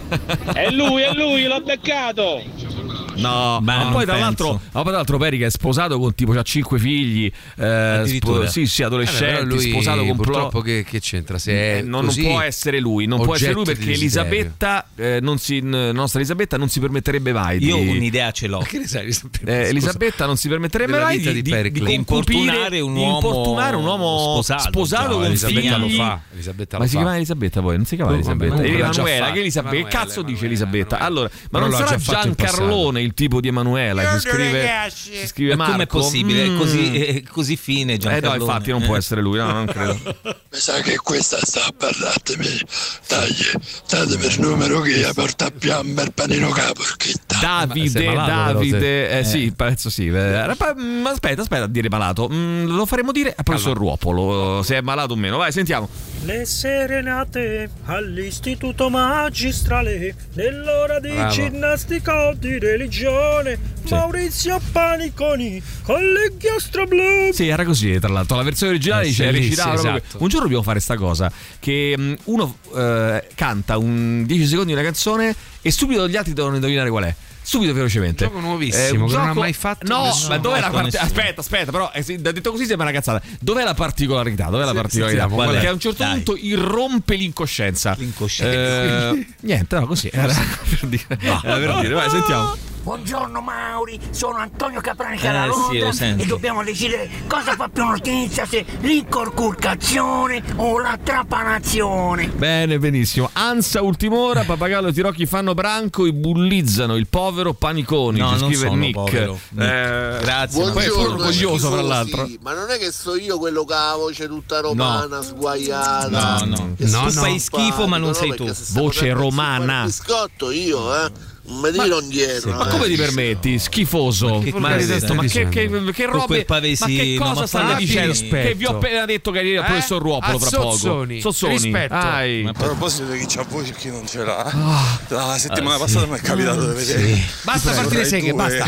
È lui, è lui, l'ho beccato. No, ma, ma poi tra l'altro, ma poi tra l'altro Peri che è sposato con tipo c'ha cinque figli, eh, spo- sì, sì, adolescenti, eh, lui, sposato con purtroppo che, che c'entra se è eh, non, non può essere lui, non può essere lui perché Elisabetta eh, non si la nostra Elisabetta non si permetterebbe mai di... Io un'idea ce l'ho. Che ne sai Elisabetta? Eh, Elisabetta non si permetterebbe mai di, di, di, di importunare un uomo, importunare un uomo sposato, sposato no, con Elisabetta figli. lo fa. Elisabetta ma lo si chiama Elisabetta poi, non si chiama Elisabetta. Emanuela, che Elisabetta, che cazzo dice Elisabetta? Allora, ma non sarà Giancarlone il tipo di Emanuela che scrive, si scrive Marco? Come è possibile? Mm. È così, è così fine Giancarlone. Eh no, infatti non può essere lui, no, non credo. Mi sa che questa sta a parlartemi. Dai, datemi il numero che porta a piamma il panino capo. Davide, malato, Davide, eh, eh sì, penso sì. Ma aspetta, aspetta a dire malato. Mm, lo faremo dire a professor Ruopolo se è malato o meno. Vai, sentiamo. Le serenate all'istituto magistrale nell'ora di Bravo. ginnastica o di religione. Sì. Maurizio Paniconi con le ghiostre blu. Sì, era così, tra l'altro. La versione originale eh, dice sì, recitava sì, esatto. Un giorno dobbiamo fare sta cosa che um, uno uh, canta un dieci secondi di una canzone e subito gli altri devono indovinare qual è. Subito, velocemente. Un gioco nuovissimo, eh, un che gioco... non ha mai fatto. No, nessuno. ma dov'è la parte... Aspetta, aspetta, però eh, detto così sembra una cazzata. Dov'è la particolarità? Dov'è la particolarità? Sì, sì, che a un certo Dai. punto irrompe l'incoscienza. L'incoscienza. Eh, niente, no, così. Era per dire. No. Era per dire. Vai, sentiamo. Buongiorno Mauri, sono Antonio Capranica da Londra eh, sì, e dobbiamo decidere cosa fa più notizia, se l'incorculcazione o la trapanazione. Bene, benissimo. Ansa ultim'ora, Papagallo e Tirocchi fanno branco e bullizzano il povero Paniconi. No, ci scrive non Nick. Povero. Nick. Eh, Grazie. Poi è orgoglioso tra l'altro. Ma non è che so io quello che ha la voce tutta romana, no. sguaiata. No, no. no, tu no. fai schifo, ma non no, sei tu. Voce romana. Biscotto io, eh. Non mi tiro indietro. Sì, ma come ti permetti? Schifoso. Ma che, ma detto, ma che, che, che robe. Ma che cosa stai dicendo? Che vi ho appena detto che arriva il eh? professor Ruopolo fra poco. Sozzoni. Sozzoni. Rispetto. Ma a proposito di chi c'ha voce e chi non ce l'ha, oh. la settimana ah, passata sì. mi è capitato di vedere. Sì. Basta farti le seghe, basta.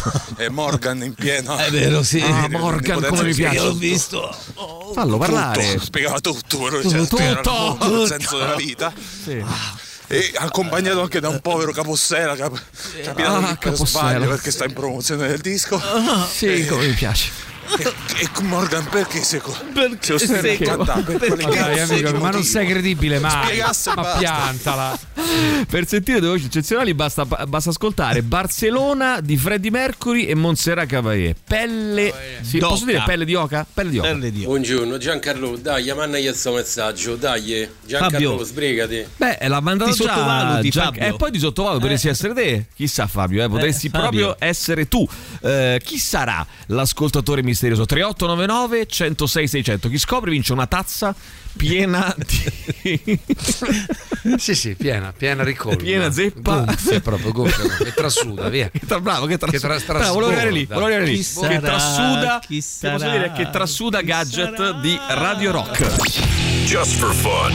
E Morgan in pieno. È vero, sì. Ah, Morgan, come mi piace. L'ho visto. Oh, Fallo parlare. Tutto, spiegava tutto, quello che tutto, c'era, tutto, tutto il senso della vita. Sì. E accompagnato anche da un povero Capossela cap- capitato ah, per sbaglio perché sta in promozione del disco. Ah, sì, e, come mi piace. E, e Morgan perché se perché se perché, cantare, per perché, dai, amico, ma non sei credibile mai. Ma basta. piantala. Per sentire due voci eccezionali basta, basta ascoltare Barcellona di Freddie Mercury e Montserrat Caballé. Pelle sì, posso dire pelle di oca? Pelle di oca. Pelle di oca. Buongiorno Giancarlo, dai, manna questo messaggio, dai Giancarlo, Fabio. Sbrigati. Beh, l'ha mandato ti già sottovaluti, Gian... Fabio. E poi ti sottovaluto, potresti eh. essere te. Chissà Fabio, eh, potresti eh, proprio Fabio. essere tu. Eh, chi sarà l'ascoltatore misterioso? tre otto nove nove uno zero sei sei zero zero. Chi scopre vince una tazza piena di sì sì piena piena ricolma, piena zeppa, gonfia proprio gonfia che trasuda via, che tra, bravo che trasuda, che tra, tra, volevo arrivare lì, volevo arrivare lì. Sarà, che trasuda chi sarà, posso dire che trasuda gadget sarà. di Radio Rock. Just for fun.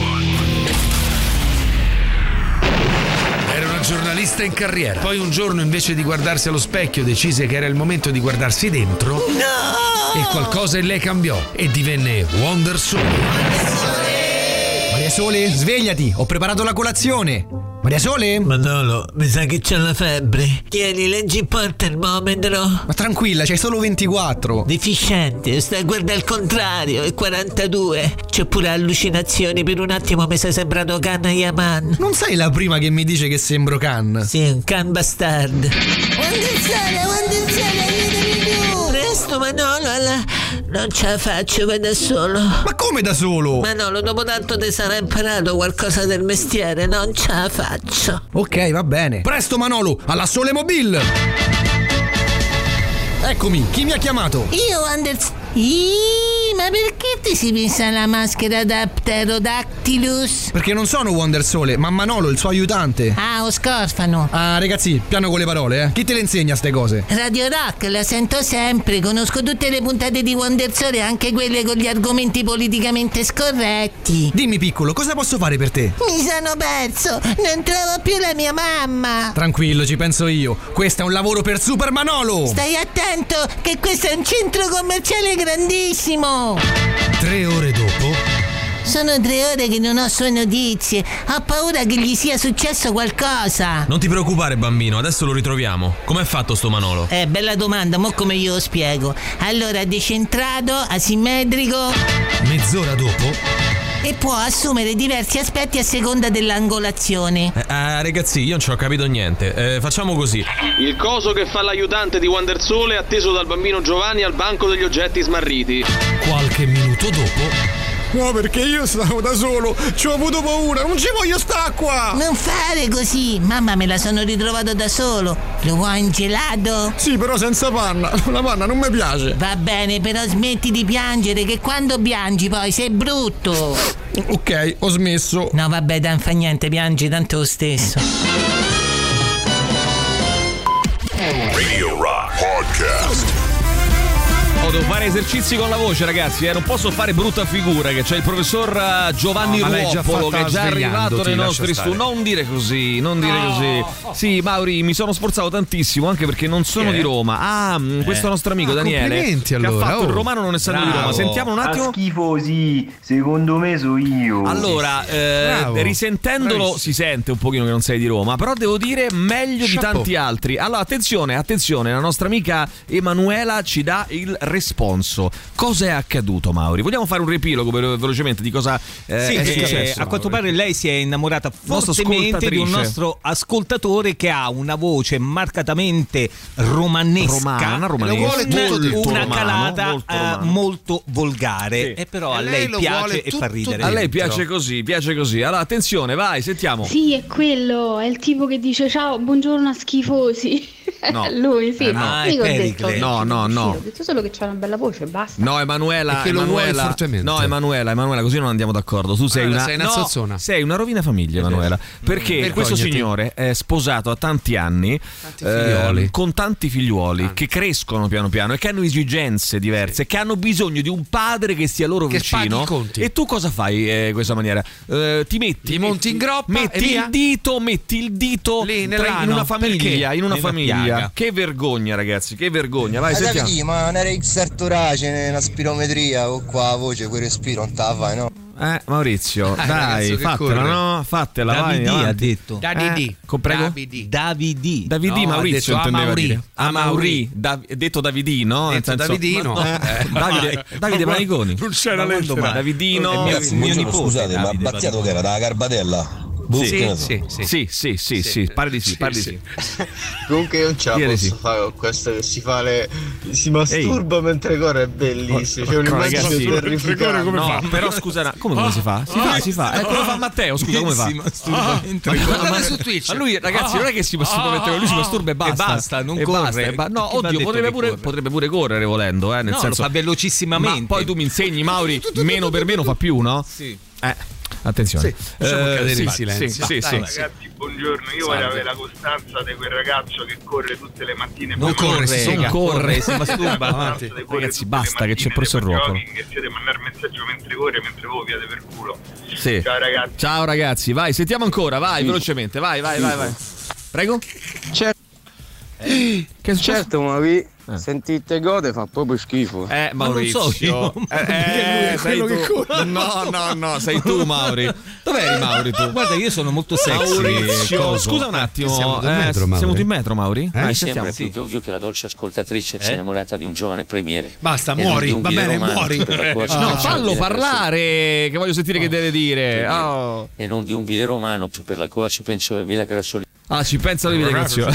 Era una giornalista in carriera. Poi un giorno, invece di guardarsi allo specchio, decise che era il momento di guardarsi dentro. No! E qualcosa in lei cambiò e divenne Wonder Sony. Maria Sole, svegliati, ho preparato la colazione. Maria Sole? Manolo, mi sa che c'ha la febbre. Tieni, leggi un po' il termometro. Ma tranquilla, c'hai solo ventiquattro. Deficiente, stai a guardare al contrario, è quarantadue. C'ho pure allucinazioni, per un attimo mi sei sembrato Can Yaman. Non sei la prima che mi dice che sembro Can? Sì, un Can bastard. Wandersole, Wandersole, aiutami tu! Presto, Manolo, alla... non ce la faccio, vai da solo. Ma come da solo? Manolo, dopo tanto ti sarà imparato qualcosa del mestiere, non ce la faccio. Ok, va bene. Presto, Manolo, alla Sole Mobile! Eccomi, chi mi ha chiamato? Io, Wandersole. Iii, ma perché ti si pensa la maschera da Pterodactylus? Perché non sono Wonder Sole, ma Manolo, il suo aiutante. Ah, o Scorfano. Ah, ragazzi, piano con le parole, eh. Chi te le insegna ste cose? Radio Rock, la sento sempre. Conosco tutte le puntate di Wonder Sole, anche quelle con gli argomenti politicamente scorretti. Dimmi, piccolo, cosa posso fare per te? Mi sono perso, non trovo più la mia mamma. Tranquillo, ci penso io. Questo è un lavoro per Super Manolo. Stai attento, che questo è un centro commerciale grandissimo. Tre ore dopo. Sono tre ore che non ho sue notizie. Ho paura che gli sia successo qualcosa. Non ti preoccupare, bambino, adesso lo ritroviamo. Com'è fatto sto Manolo? Eh, bella domanda, mo come io lo spiego. Allora, decentrato, asimmetrico. Mezz'ora dopo. E può assumere diversi aspetti a seconda dell'angolazione. Eh, eh, ragazzi, io non ci ho capito niente. Eh, facciamo così. Il coso che fa l'aiutante di Wandersole è atteso dal bambino Giovanni al banco degli oggetti smarriti. Qualche minuto dopo. No, perché io stavo da solo, ci ho avuto paura, non ci voglio sta qua! Non fare così, mamma me la sono ritrovato da solo. Lo vuoi in gelato? Sì, però senza panna, la panna non mi piace. Va bene, però smetti di piangere, che quando piangi poi sei brutto. Ok, ho smesso. No, vabbè, non fa niente, piangi tanto lo stesso. Radio Rock Podcast. Oh, devo fare esercizi con la voce, ragazzi, eh? Non posso fare brutta figura, che c'è il professor uh, Giovanni no, Ruoppolo che è già arrivato nei nostri studi. Non dire così, non dire no. così. Sì, Mauri, mi sono sforzato tantissimo, anche perché non sono eh. di Roma. Ah, eh. questo nostro amico ah, Daniele che allora. ha fatto oh. il romano non essendo Bravo. di Roma. Sentiamo un attimo. Ah, schifosi, secondo me so io. Allora, eh, risentendolo Bravissimo. si sente un pochino che non sei di Roma, però devo dire meglio Chapeau. di tanti altri. Allora, attenzione, attenzione, la nostra amica Emanuela ci dà il responso. Cosa è accaduto, Mauri? Vogliamo fare un riepilogo velocemente di cosa eh, sì, è successo? Eh, a quanto pare lei si è innamorata fortemente di un nostro ascoltatore che ha una voce marcatamente romanesca, romana, romanesca molto una romano, calata molto, uh, molto volgare, sì. e però a lei, lei piace e fa ridere. A lei piace così, piace così. Allora, attenzione, vai, sentiamo. Sì, è quello, è il tipo che dice ciao, buongiorno a schifosi. No. Lui, sì. Eh, no. Ah, Io ho detto, no, no, no. Sì, ho detto solo che c'ha una bella voce, basta. No, Emanuela, Emanuela. No, Emanuela, Emanuela, così non andiamo d'accordo. Tu sei allora, una sei una no, zozzona. sei una rovina famiglia, Emanuela. Perché Vergognati. questo signore è sposato a tanti anni tanti figlioli. Eh, con tanti figliuoli tanti. che crescono piano piano e che hanno esigenze diverse, sì. che hanno bisogno di un padre che stia loro che vicino. E tu cosa fai eh, in questa maniera? Eh, ti metti, ti monti in groppa, metti il dito, metti il dito lì tra, in una famiglia, Perché? in una Nella famiglia. piaga. Che vergogna, ragazzi, che vergogna. Vai, sentiamo. Davide, ma non era exertorace, una spirometria o qua la voce, quel respiro non te la fai, no? Eh, Maurizio, ah, dai, ragazzo, fatela, no? Fatela, Davidi vai, ha detto. Davidi. Eh, prego? Davidi. Davidi. Davidi, no, Maurizio detto intendeva Amauri. dire. Amauri, Dav- detto Davidino, detto senso, Davidino. Ma, no, eh, Davide, Davide Paniconi. Non c'era lettera. Davidino, mio, mio nipote. Scusate, ma Battiato che era dalla Garbatella? Sì, sì, sì, sì, sì, sì, sì, pare di sì, pare di sì. Comunque io non ce la Dire posso sì. fare con questo che si fa le si masturba Ehi. mentre corre, è bellissimo. C'è un'immagine terrificante. No, fa? però scusa, come, come si fa? Si fa, si fa. Eh, come fa Matteo, scusa, come fa? Si masturba mentre guardate su Twitch. Ma lui, ragazzi, non è che si masturba mentre corre, lui si masturba e basta. E basta, non e corre. Basta, e ba- no, oddio, potrebbe pure, potrebbe pure correre volendo, eh, nel no, senso lo fa velocissimamente. Ma poi tu mi insegni, Mauri, meno per meno fa più, no? Sì. Eh. Attenzione, sì, lasciamo eh, cadere sì, il silenzio. Sì, sì, sì, ragazzi, buongiorno. Io voglio avere la costanza di quel ragazzo che corre tutte le mattine. Non corre, corre, non corre, si masturba. Avanti. Ragazzi, basta che c'è il professor Ruopolo. Che siete mandare messaggio mentre corre, mentre voi piate per culo. Sì. Ciao ragazzi. Ciao ragazzi, vai, sentiamo ancora, vai, sì. velocemente, vai, vai, vai, vai. Prego. Certo. Eh, che certo, ma vi Eh. Sentite gode fa proprio schifo. Eh, Maurizio. So eh, eh, sei tu. No, no, no, sei tu, Mauri. Dov'eri, Mauri? Tu? Guarda, io sono molto sexy. Maurizio, scusa un attimo. Siamo in metro, Mauri. Siamo in metro, Mauri? Eh? Mi sentiamo. sembra più ovvio che la dolce ascoltatrice si è innamorata di un giovane premiere. Basta, muori, va bene, muori. No, fallo parlare, che voglio sentire che deve dire. Oh. E non di un video romano, più per la cosa ci penso a Villa Grazioli. Ah, ci pensa alle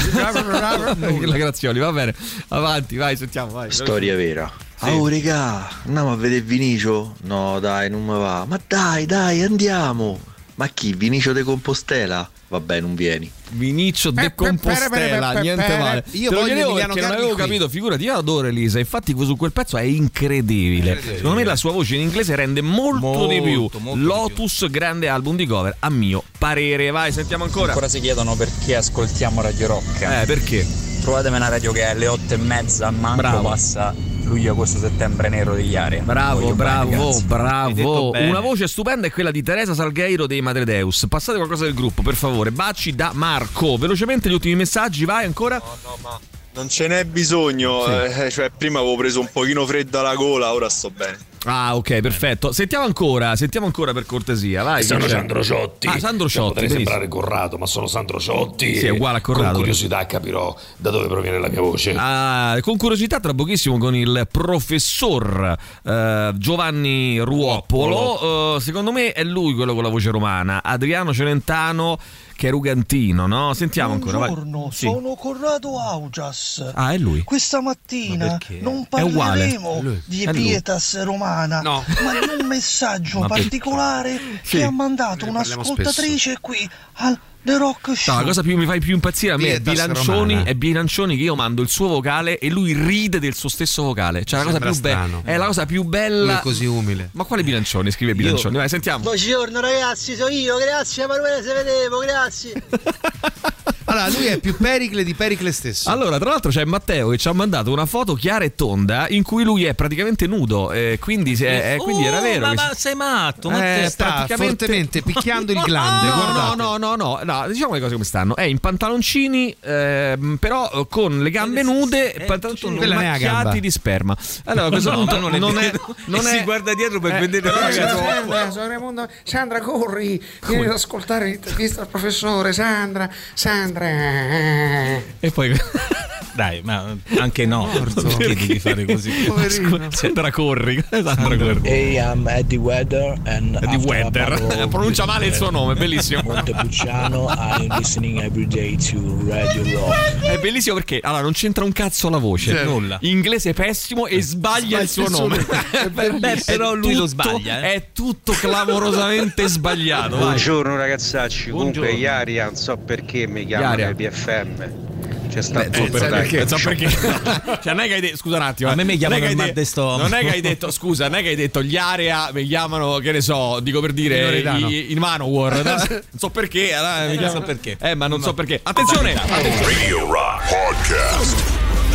Grazioli. La Grazioli, va bene. Avanti, vai, sentiamo, vai. Storia vera. Sì. Oh, regà, andiamo a vedere Vinicio? No, dai, non mi va. Ma dai, dai, andiamo. Ma chi? Vinicio de Compostela? Vabbè, non vieni. Vinicio de Compostela, niente male. Io Te lo voglio chiedevo Emiliano perché non Carli avevo qui. capito, figurati, io adoro Elisa, infatti su quel pezzo è incredibile. incredibile. Secondo me la sua voce in inglese rende molto, molto di più. molto Lotus, di più. grande album di cover, a mio parere. Vai, sentiamo ancora. Ancora si chiedono perché ascoltiamo Radio Rock. Eh, perché? Trovatemi una radio che alle otto e mezza manco Bravo. passa luglio, agosto, settembre nero degli Area. Bravo, Voglio bravo, bene, ragazzi. bravo. Una voce stupenda è quella di Teresa Salgueiro dei Madredeus. Passate qualcosa del gruppo, per favore. Baci da Marco. Velocemente gli ultimi messaggi, vai ancora. No, no, ma non ce n'è bisogno. Sì. Eh, cioè, prima avevo preso un pochino freddo alla gola, ora sto bene. Ah, ok, perfetto. Sentiamo ancora, sentiamo ancora per cortesia, vai. Sono C'è? Sandro Ciotti. Ah, Sandro Cioè, Ciotti. potrei benissimo. sembrare Corrado, ma sono Sandro Ciotti. Sì, è uguale a Corrado. Con curiosità capirò da dove proviene la mia voce. Ah, con curiosità tra pochissimo con il professor eh, Giovanni Ruoppolo. Eh, secondo me è lui quello con la voce romana. Adriano Celentano che è rugantino, no? Sentiamo ancora. Buongiorno, vai. Sì. sono Corrado Augias. Ah, è lui. Questa mattina non È uguale. parleremo È lui. di È lui. Pietas romana, No. ma di un messaggio Ma per- particolare Sì. che ha mandato Ne parliamo un'ascoltatrice qui al The Rock Show. No, la cosa più mi fa più impazzire a me è Pietas Bilancioni, romana. è Bilancioni che io mando il suo vocale e lui ride del suo stesso vocale. Cioè la cosa Sembra più bella. strano. È la cosa più Lui bella. è così umile. Ma quale Bilancioni? Scrive Bilancioni. Vai, sentiamo. Buongiorno ragazzi, sono io, grazie Emanuele se vedevo, grazie. Allora, lui è più Pericle di Pericle stesso. Allora, tra l'altro c'è Matteo che ci ha mandato una foto chiara e tonda in cui lui è praticamente nudo, eh, quindi, se- eh, quindi era Oh, vero. Ma, che- ma sei matto? Eh, Matteo? sta praticamente- fortemente picchiando il glande. No, no, guardate. no, no, no, no, diciamo le cose come stanno. È in pantaloncini, ehm, però con le gambe nude, eh, pantaloncini quella ne ha gamba. macchiati di sperma. Allora, a questo No, punto ma non è non è, vero. non E è si guarda dietro per eh, vedere però la c'è ragazza. troppo. Sandra, sono Raimondo. Sandra, corri, vieni ad ascoltare l'intervista al professore. Sandra, Sandra. E poi Dai, ma anche no, non chiedi di fare così. Scusa, Sandra corri. Sandra corri. Hey, I'm Eddie Weather and Eddie after Weather. a battle Pronuncia male il suo nome, bellissimo. Montepulciano, I'm listening every day to Radio Rock. È bellissimo perché allora non c'entra un cazzo la voce, Certo. Nulla. Inglese pessimo e sbaglia il suo nome. Beh, però lui lo sbaglia, eh. È tutto clamorosamente sbagliato. vai. Buongiorno ragazzacci, Buongiorno. comunque Iaria non so perché mi chiamano Iaria. il B F M. C'è sta Beh, tutto, perché, dai. non so perché. Cioè, non è che hai detto, scusa un attimo. A me mi eh, chiamano non è che il hai mal de- de stomaco. Non è che hai detto, scusa, non è che hai detto gli area mi chiamano, che ne so, dico per dire Loredano. i, in Manowar. no? Non so perché, allora, mi non chiamano- so perché. Eh, ma non so perché. Attenzione! attenzione. Radio Rock Podcast.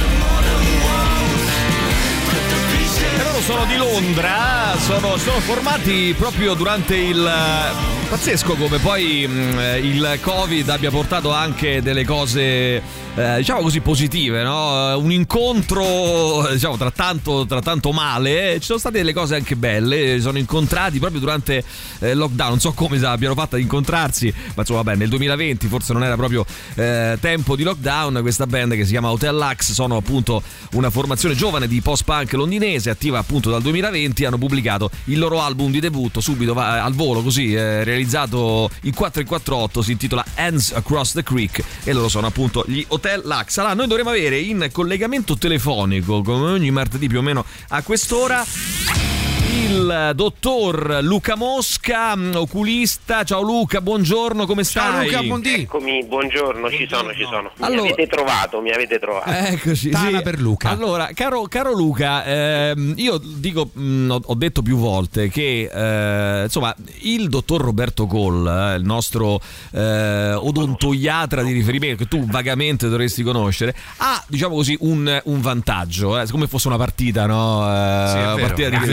E loro sono di Londra, sono, sono formati proprio durante il... Pazzesco come poi mh, il Covid abbia portato anche delle cose, eh, diciamo così, positive, no? Un incontro, diciamo, tra tanto, tra tanto male. Ci sono state delle cose anche belle, si sono incontrati proprio durante il eh, lockdown. Non so come abbiano fatto ad incontrarsi, ma insomma, vabbè, nel duemilaventi forse non era proprio eh, tempo di lockdown. Questa band che si chiama Hotel Lux sono appunto una formazione giovane di post-punk londinese, attiva appunto dal duemilaventi. Hanno pubblicato il loro album di debutto subito va, al volo, così eh, realizzato in quattro in quattro otto, si intitola Hands Across the Creek e loro sono appunto gli Hotel Lux. Allora, noi dovremo avere in collegamento telefonico, come ogni martedì più o meno a quest'ora, il dottor Luca Mosca, oculista. Ciao Luca, buongiorno, come stai? Ciao Luca, buondì. Eccomi, buongiorno, ci sono, ci sono. Mi Allora- avete trovato, mi avete trovato. Eccoci, Tana sì. per Luca. Allora, caro, caro Luca, ehm, io dico, mh, ho, ho detto più volte che eh, insomma il dottor Roberto Cole, eh, il nostro eh, odontoiatra di riferimento, che tu vagamente dovresti conoscere, ha, diciamo così, un, un vantaggio, eh, come fosse una partita, no? Eh, Sì, è una vero, partita è di, vero. di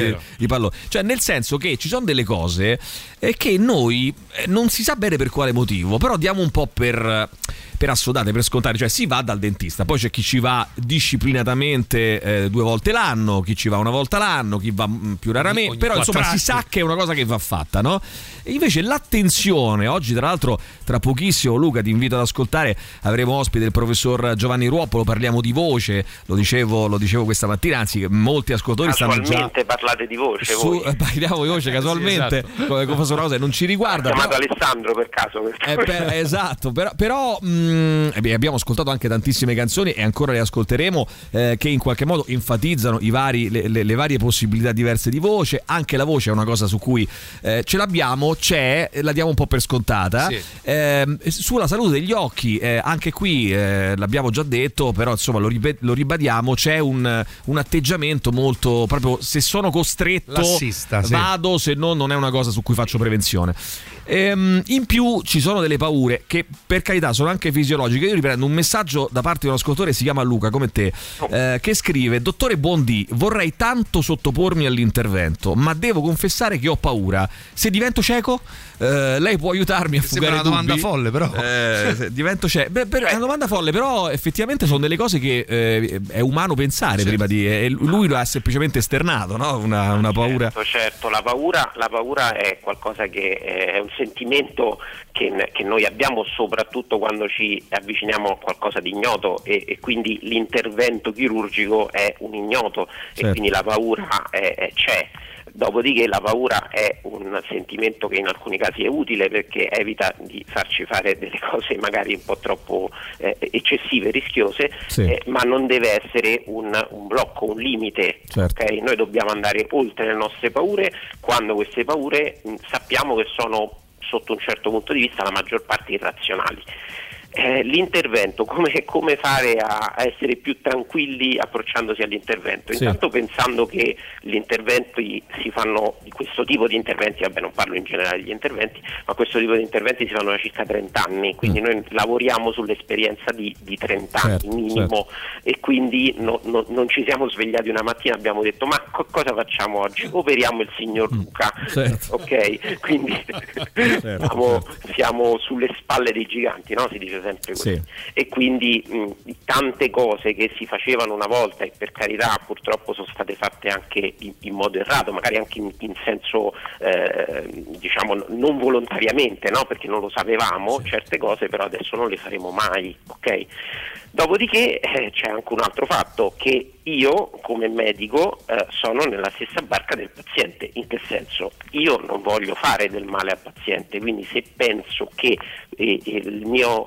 pallone. Cioè, nel senso che ci sono delle cose eh, che noi eh, non si sa bene per quale motivo, però diamo un po' per, per assodate, per scontare. Cioè, si va dal dentista, poi c'è chi ci va disciplinatamente eh, due volte l'anno, chi ci va una volta l'anno, chi va mh, più raramente, Ogni però insomma si sa che è una cosa che va fatta, no? E invece l'attenzione, oggi tra l'altro tra pochissimo, Luca, ti invito ad ascoltare, avremo ospite il professor Giovanni Ruoppolo, parliamo di voce, lo dicevo, lo dicevo questa mattina, anzi molti ascoltatori stanno già... Casualmente parlate di voce su, voi. Parliamo di voce casualmente, sì, esatto. come, come fosse una cosa che non ci riguarda. Ho chiamato però... Alessandro per caso. Eh, per, esatto, però, però mh, eh, abbiamo ascoltato anche tantissime canzoni e ancora le ascolteremo eh, che in qualche modo enfatizzano i vari, le, le, le varie possibilità diverse di voce. Anche la voce è una cosa su cui eh, ce l'abbiamo, c'è, la diamo un po' per scontata. Sì. Eh, sulla salute degli occhi, eh, anche qui eh, l'abbiamo già detto, però insomma lo, ripet- lo ribadiamo, c'è un, un atteggiamento molto proprio, se sono costretto lassista, sì. vado, se no non è una cosa su cui faccio prevenzione. Ehm, in più ci sono delle paure che per carità sono anche fisiologiche. Io riprendo un messaggio da parte di un ascoltatore, si chiama Luca come te, eh, che scrive: dottore Buondì, vorrei tanto sottopormi all'intervento, ma devo confessare che ho paura. Se divento cieco? Eh, lei può aiutarmi a fugare una domanda dubbi? folle, però eh, se divento cieco. Beh, è una domanda folle, però effettivamente sono delle cose che eh, è umano pensare, certo. Prima di e lui lo ha semplicemente esternato, no? Una, una paura. Certo, certo, la paura, la paura è qualcosa che è un sentimento che, che noi abbiamo soprattutto quando ci avviciniamo a qualcosa di ignoto e, e quindi l'intervento chirurgico è un ignoto, certo. E quindi la paura è, è, c'è. Dopodiché la paura è un sentimento che in alcuni casi è utile perché evita di farci fare delle cose magari un po' troppo eh, eccessive, rischiose, sì. eh, ma non deve essere un, un blocco, un limite. Certo. Okay? Noi dobbiamo andare oltre le nostre paure quando queste paure mh, sappiamo che sono sotto un certo punto di vista la maggior parte irrazionali. Eh, l'intervento, come, come fare a, a essere più tranquilli approcciandosi all'intervento? Sì. Intanto pensando che gli interventi si fanno, di questo tipo di interventi, vabbè non parlo in generale degli interventi, ma questo tipo di interventi si fanno da circa trenta anni, quindi mm. noi lavoriamo sull'esperienza di, di trenta anni certo, minimo, certo. E quindi no, no, non ci siamo svegliati una mattina e abbiamo detto ma co- cosa facciamo oggi? Operiamo il signor Luca, mm. certo. Ok? Quindi certo, siamo, certo. siamo sulle spalle dei giganti, no? Si dice sempre così. Sì. E quindi mh, tante cose che si facevano una volta e per carità purtroppo sono state fatte anche in, in modo errato, magari anche in, in senso eh, diciamo non volontariamente, no? Perché non lo sapevamo, sì. Certe cose però adesso non le faremo mai, ok? Dopodiché eh, c'è anche un altro fatto, che io come medico eh, sono nella stessa barca del paziente. In che senso? Io non voglio fare del male al paziente, quindi se penso che eh, il mio,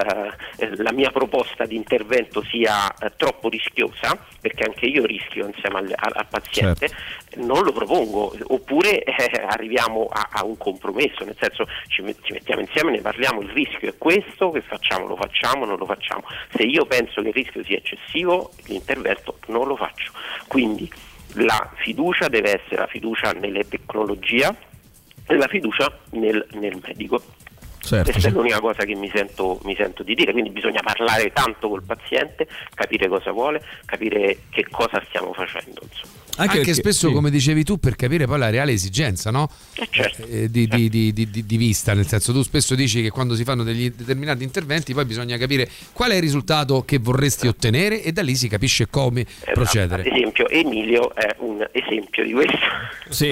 eh, la mia proposta di intervento sia eh, troppo rischiosa, perché anche io rischio insieme al, al paziente, certo. Non lo propongo, oppure eh, arriviamo a, a un compromesso, nel senso ci, ci mettiamo insieme, ne parliamo, il rischio è questo, che facciamo? Lo facciamo, non lo facciamo? Se io penso che il rischio sia eccessivo, l'intervento non lo faccio. Quindi la fiducia deve essere la fiducia nelle tecnologie e la fiducia nel, nel medico. Certo, Questa sì. è l'unica cosa che mi sento, mi sento di dire, quindi bisogna parlare tanto col paziente, capire cosa vuole, capire che cosa stiamo facendo, insomma. Anche, Anche perché, spesso, sì. come dicevi tu, per capire poi la reale esigenza, no? Eh certo. eh, di, certo. Di, di, di, di vista, nel senso, tu spesso dici che quando si fanno degli determinati interventi poi bisogna capire qual è il risultato che vorresti ottenere e da lì si capisce come eh, procedere. Ad esempio Emilio è un esempio di questo. Sì,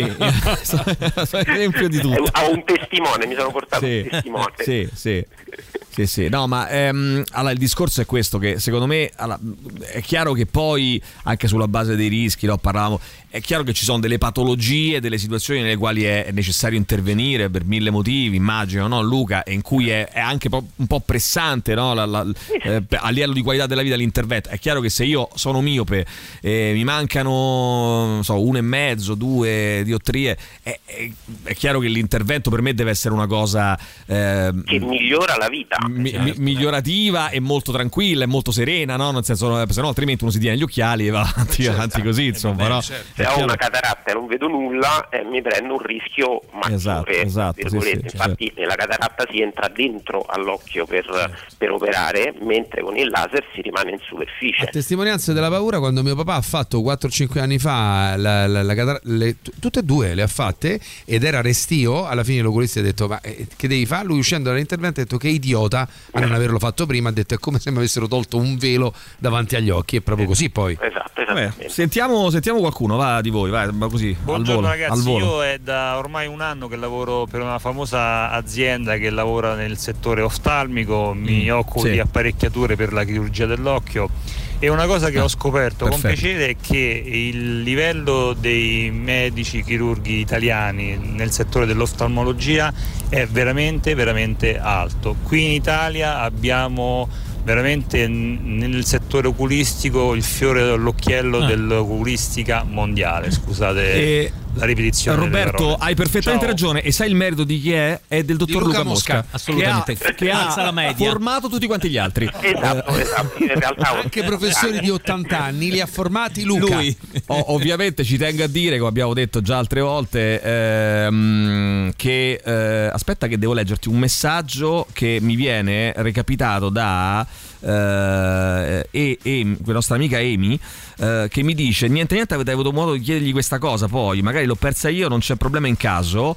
esempio di tutto. Ha un testimone, mi sono portato sì. un testimone. Sì, sì. Sì, sì, no, ma ehm, allora, il discorso è questo, che secondo me allora, è chiaro che poi anche sulla base dei rischi, no, parlavamo, è chiaro che ci sono delle patologie, delle situazioni nelle quali è necessario intervenire per mille motivi, immagino, no, Luca, e in cui è, è anche un po' pressante, no, la, la, eh, a livello di qualità della vita l'intervento. È chiaro che se io sono miope, eh, mi mancano, non so, uno e mezzo, due diottrie, è, è, è chiaro che l'intervento per me deve essere una cosa eh, che migliora la vita. mi- certo. mi- migliorativa e molto tranquilla e molto serena, no? Nel senso, se no altrimenti uno si tiene gli occhiali e va avanti, certo. avanti così, insomma, no? Se ho una cataratta e non vedo nulla, eh, mi prendo un rischio maggiore. Esatto, esatto, sì, sì, Infatti certo. nella cataratta si entra dentro all'occhio per, per operare, mentre con il laser si rimane in superficie. A testimonianza della paura, quando mio papà ha fatto quattro cinque anni fa la, la, la catar- le, t- tutte e due le ha fatte ed era restio, alla fine l'oculista ha detto ma eh, che devi fare? Lui uscendo dall'intervento ha detto che idiota a non averlo fatto prima, ha detto è come se mi avessero tolto un velo davanti agli occhi, è proprio così poi. Esatto, Vabbè, sentiamo, sentiamo qualcuno, va di voi, vai, ma così Buongiorno al volo, ragazzi, al volo. io è da ormai un anno che lavoro per una famosa azienda che lavora nel settore oftalmico, mi Mm, occupo sì. di apparecchiature per la chirurgia dell'occhio e una cosa che Ah, ho scoperto con perfetto. piacere è che il livello dei medici chirurghi italiani nel settore dell'oftalmologia è veramente veramente alto. Qui in Italia abbiamo veramente n- nel settore oculistico il fiore all'occhiello Ah. dell'oculistica mondiale, scusate E- la ripetizione delle Roberto, parole. hai perfettamente Ciao. ragione e sai il merito di chi è? È del dottor Luca Luca Mosca. Mosca, Assolutamente. che ha, che ha Alza la media. formato tutti quanti gli altri. Esatto, esatto. In realtà Anche professori di ottanta anni li ha formati Luca. Lui. O- ovviamente ci tengo a dire, come abbiamo detto già altre volte, ehm, che eh, aspetta che devo leggerti un messaggio che mi viene recapitato da eh, e, e, la nostra amica Amy, eh, che mi dice niente niente avete avuto modo di chiedergli questa cosa, poi magari l'ho persa io, non c'è problema in caso,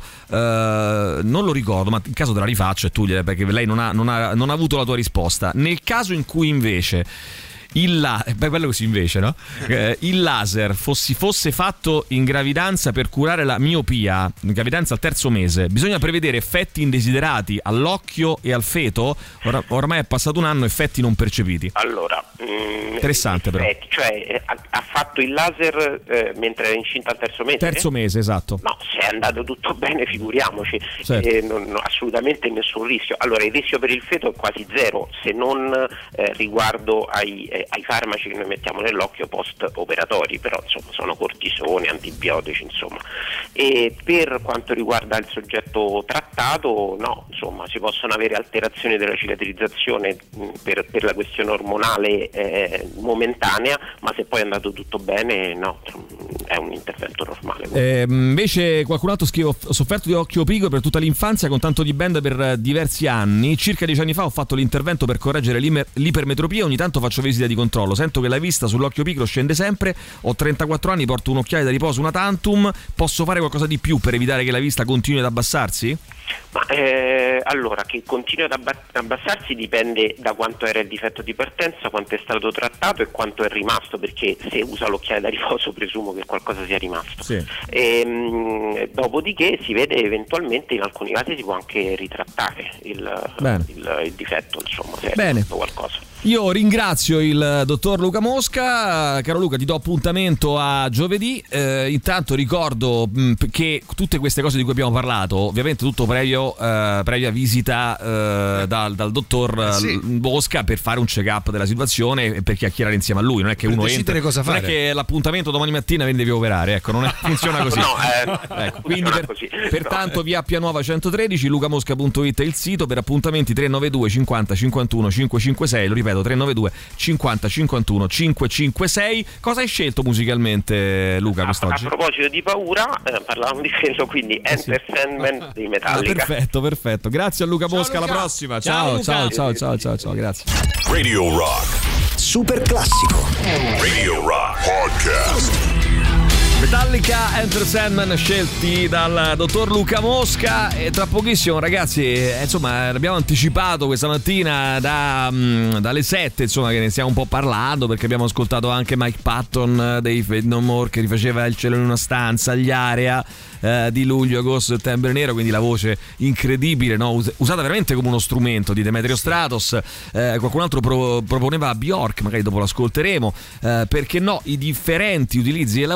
eh, non lo ricordo, ma in caso te la rifaccio e tu gliela, perché lei non ha, non ha, non ha avuto la tua risposta. Nel caso in cui invece il, la- beh, bello così invece, no? Eh, il laser fossi, fosse fatto in gravidanza per curare la miopia, in gravidanza al terzo mese, bisogna prevedere effetti indesiderati all'occhio e al feto? Ora- ormai è passato un anno, effetti non percepiti. Allora, mm, Interessante, però. effetti, cioè eh, ha, ha fatto il laser eh, mentre era incinta al terzo mese? Terzo mese, esatto. No, se è andato tutto bene, figuriamoci, Certo. eh, non, no, assolutamente nessun rischio. Allora, il rischio per il feto è quasi zero, se non eh, riguardo ai, eh, ai farmaci che noi mettiamo nell'occhio post operatori, però insomma sono cortisoni, antibiotici, insomma. E per quanto riguarda il soggetto trattato, no, insomma, si possono avere alterazioni della cicatrizzazione mh, per, per la questione ormonale eh, momentanea, ma se poi è andato tutto bene, no, è un intervento normale. Eh, invece qualcun altro scrive: ho sofferto di occhio pigro per tutta l'infanzia con tanto di bend per eh, diversi anni, circa dieci anni fa ho fatto l'intervento per correggere l'imer- l'ipermetropia, ogni tanto faccio visita di controllo, sento che la vista sull'occhio pigro scende sempre, ho trentaquattro anni, porto un occhiale da riposo, una Tantum, posso fare qualcosa di più per evitare che la vista continui ad abbassarsi? Ma eh, allora, che continui ad abba- abbassarsi dipende da quanto era il difetto di partenza, quanto è stato trattato e quanto è rimasto, perché se usa l'occhiale da riposo presumo che qualcosa sia rimasto. Sì. E, mh, dopodiché si vede eventualmente, in alcuni casi si può anche ritrattare il, il, il difetto, insomma, se è Bene. rimasto qualcosa. Io ringrazio il dottor Luca Mosca. Caro Luca, ti do appuntamento a giovedì. Eh, intanto ricordo mh, che tutte queste cose di cui abbiamo parlato, ovviamente tutto previo, eh, previa visita eh, dal, dal dottor Eh sì. Mosca per fare un check-up della situazione e per chiacchierare insieme a lui. Non è che Per uno decidere entra, cosa non fare. è che l'appuntamento domani mattina ve ne devi operare, ecco, non è, funziona così. No, eh, Ecco, quindi funziona per, così. pertanto No, via Pianuova centotredici, lucamosca punto it è il sito per appuntamenti tre nove due cinquanta cinquantuno cinquecentocinquantasei, lo ripeto tre nove due cinquanta cinquantuno cinquecentocinquantasei. Cosa hai scelto musicalmente, Luca, A, a quest'oggi? proposito di paura, eh, parlavamo di quello, quindi Enter Sandman dei Ah, Metallica. perfetto, perfetto. Grazie a Luca Mosca, alla prossima. Ciao, ciao, ciao, ciao, ciao, ciao, grazie. Radio Rock. Super classico. Radio Rock Podcast. Metallica, Enter Sandman, scelti dal dottor Luca Mosca. E tra pochissimo, ragazzi, eh, insomma, l'abbiamo anticipato questa mattina da, mh, dalle sette, insomma, che ne stiamo un po' parlando, perché abbiamo ascoltato anche Mike Patton dei Fade No More che rifaceva Il cielo in una stanza, gli Area eh, di luglio, agosto, settembre nero, quindi la voce incredibile, no? Us- usata veramente come uno strumento di Demetrio Stratos. Eh, qualcun altro pro- proponeva Bjork, magari dopo l'ascolteremo, eh, perché no, i differenti utilizzi della voce. Parleremo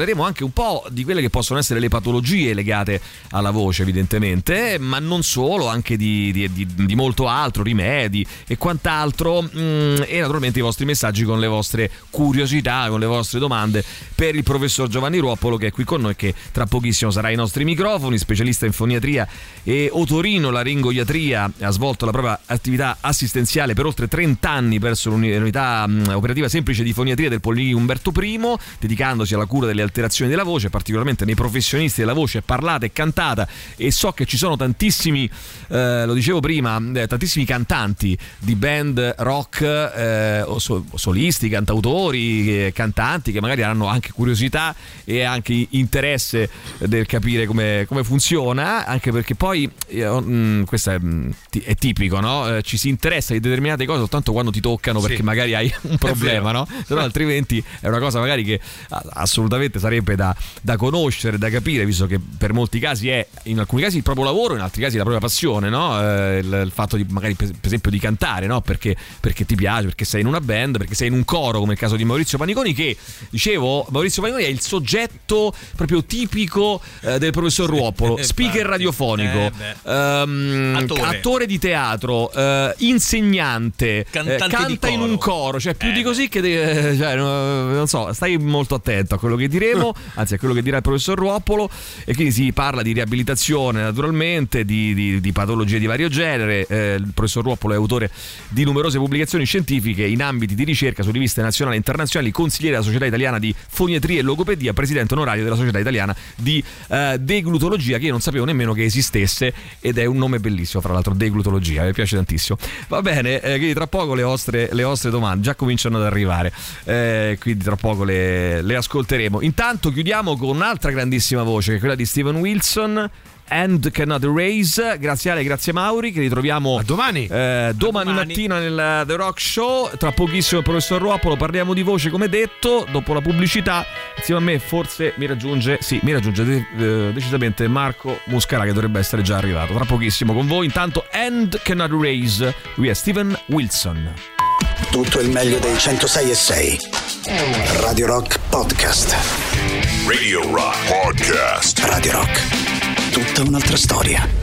parleremo anche un po' di quelle che possono essere le patologie legate alla voce, evidentemente, ma non solo, anche di, di, di, di molto altro, rimedi e quant'altro, mm, e naturalmente i vostri messaggi con le vostre curiosità, con le vostre domande per il professor Giovanni Ruoppolo, che è qui con noi, che tra pochissimo sarà ai nostri microfoni, specialista in foniatria e otorino-laringoiatria, ha svolto la propria attività assistenziale per oltre trenta anni presso l'unità mh, operativa semplice di foniatria del Policlinico Umberto I, dedicandosi alla cura delle alterazioni della voce, particolarmente nei professionisti della voce parlata e cantata, e so che ci sono tantissimi, eh, lo dicevo prima, eh, tantissimi cantanti di band rock, eh, o so, solisti, cantautori, eh, cantanti che magari hanno anche curiosità e anche interesse del capire come, come funziona, anche perché poi eh, mh, questo è, è tipico, no? Eh, ci si interessa di determinate cose soltanto quando ti toccano, perché sì, magari hai un problema, no? Se no altrimenti è una cosa magari che assolutamente sarebbe da, da conoscere, da capire, visto che per molti casi è, in alcuni casi il proprio lavoro, in altri casi la propria passione, no? Eh, il, il fatto di magari per, per esempio di cantare, no? Perché, perché ti piace, perché sei in una band, perché sei in un coro, come il caso di Maurizio Paniconi, che dicevo, Maurizio Paniconi è il soggetto proprio tipico eh, del professor Ruoppolo, speaker radiofonico, eh, um, attore. attore di teatro, eh, insegnante, eh, canta in un coro, cioè più eh di così che de- cioè, non so, stai molto attento a quello che diremo, anzi a quello che dirà il professor Ruoppolo, e quindi si parla di riabilitazione, naturalmente, di, di, di patologie di vario genere. Eh, il professor Ruoppolo è autore di numerose pubblicazioni scientifiche in ambiti di ricerca su riviste nazionali e internazionali, consigliere della Società Italiana di Foniatria e Logopedia, presidente onorario della Società Italiana di eh, Deglutologia, che io non sapevo nemmeno che esistesse, ed è un nome bellissimo, fra l'altro, Deglutologia, mi piace tantissimo. Va bene, eh, quindi tra poco le vostre, le vostre domande già cominciano ad arrivare, eh, quindi tra poco le, le ascolteremo. Intanto chiudiamo con un'altra grandissima voce, che è quella di Steven Wilson, And Cannot Erase. Grazie Ale, grazie Mauri, che ritroviamo a domani, eh, domani, domani mattina nel The Rock Show. Tra pochissimo il professor Ruoppolo, parliamo di voce come detto, dopo la pubblicità. Insieme a me forse mi raggiunge, sì, mi raggiunge eh, decisamente Marco Muscarà, che dovrebbe essere già arrivato. Tra pochissimo con voi. Intanto And Cannot Erase, lui è Steven Wilson. Tutto il meglio dei centosei e sei. Radio Rock Podcast. Radio Rock Podcast. Radio Rock. Tutta un'altra storia.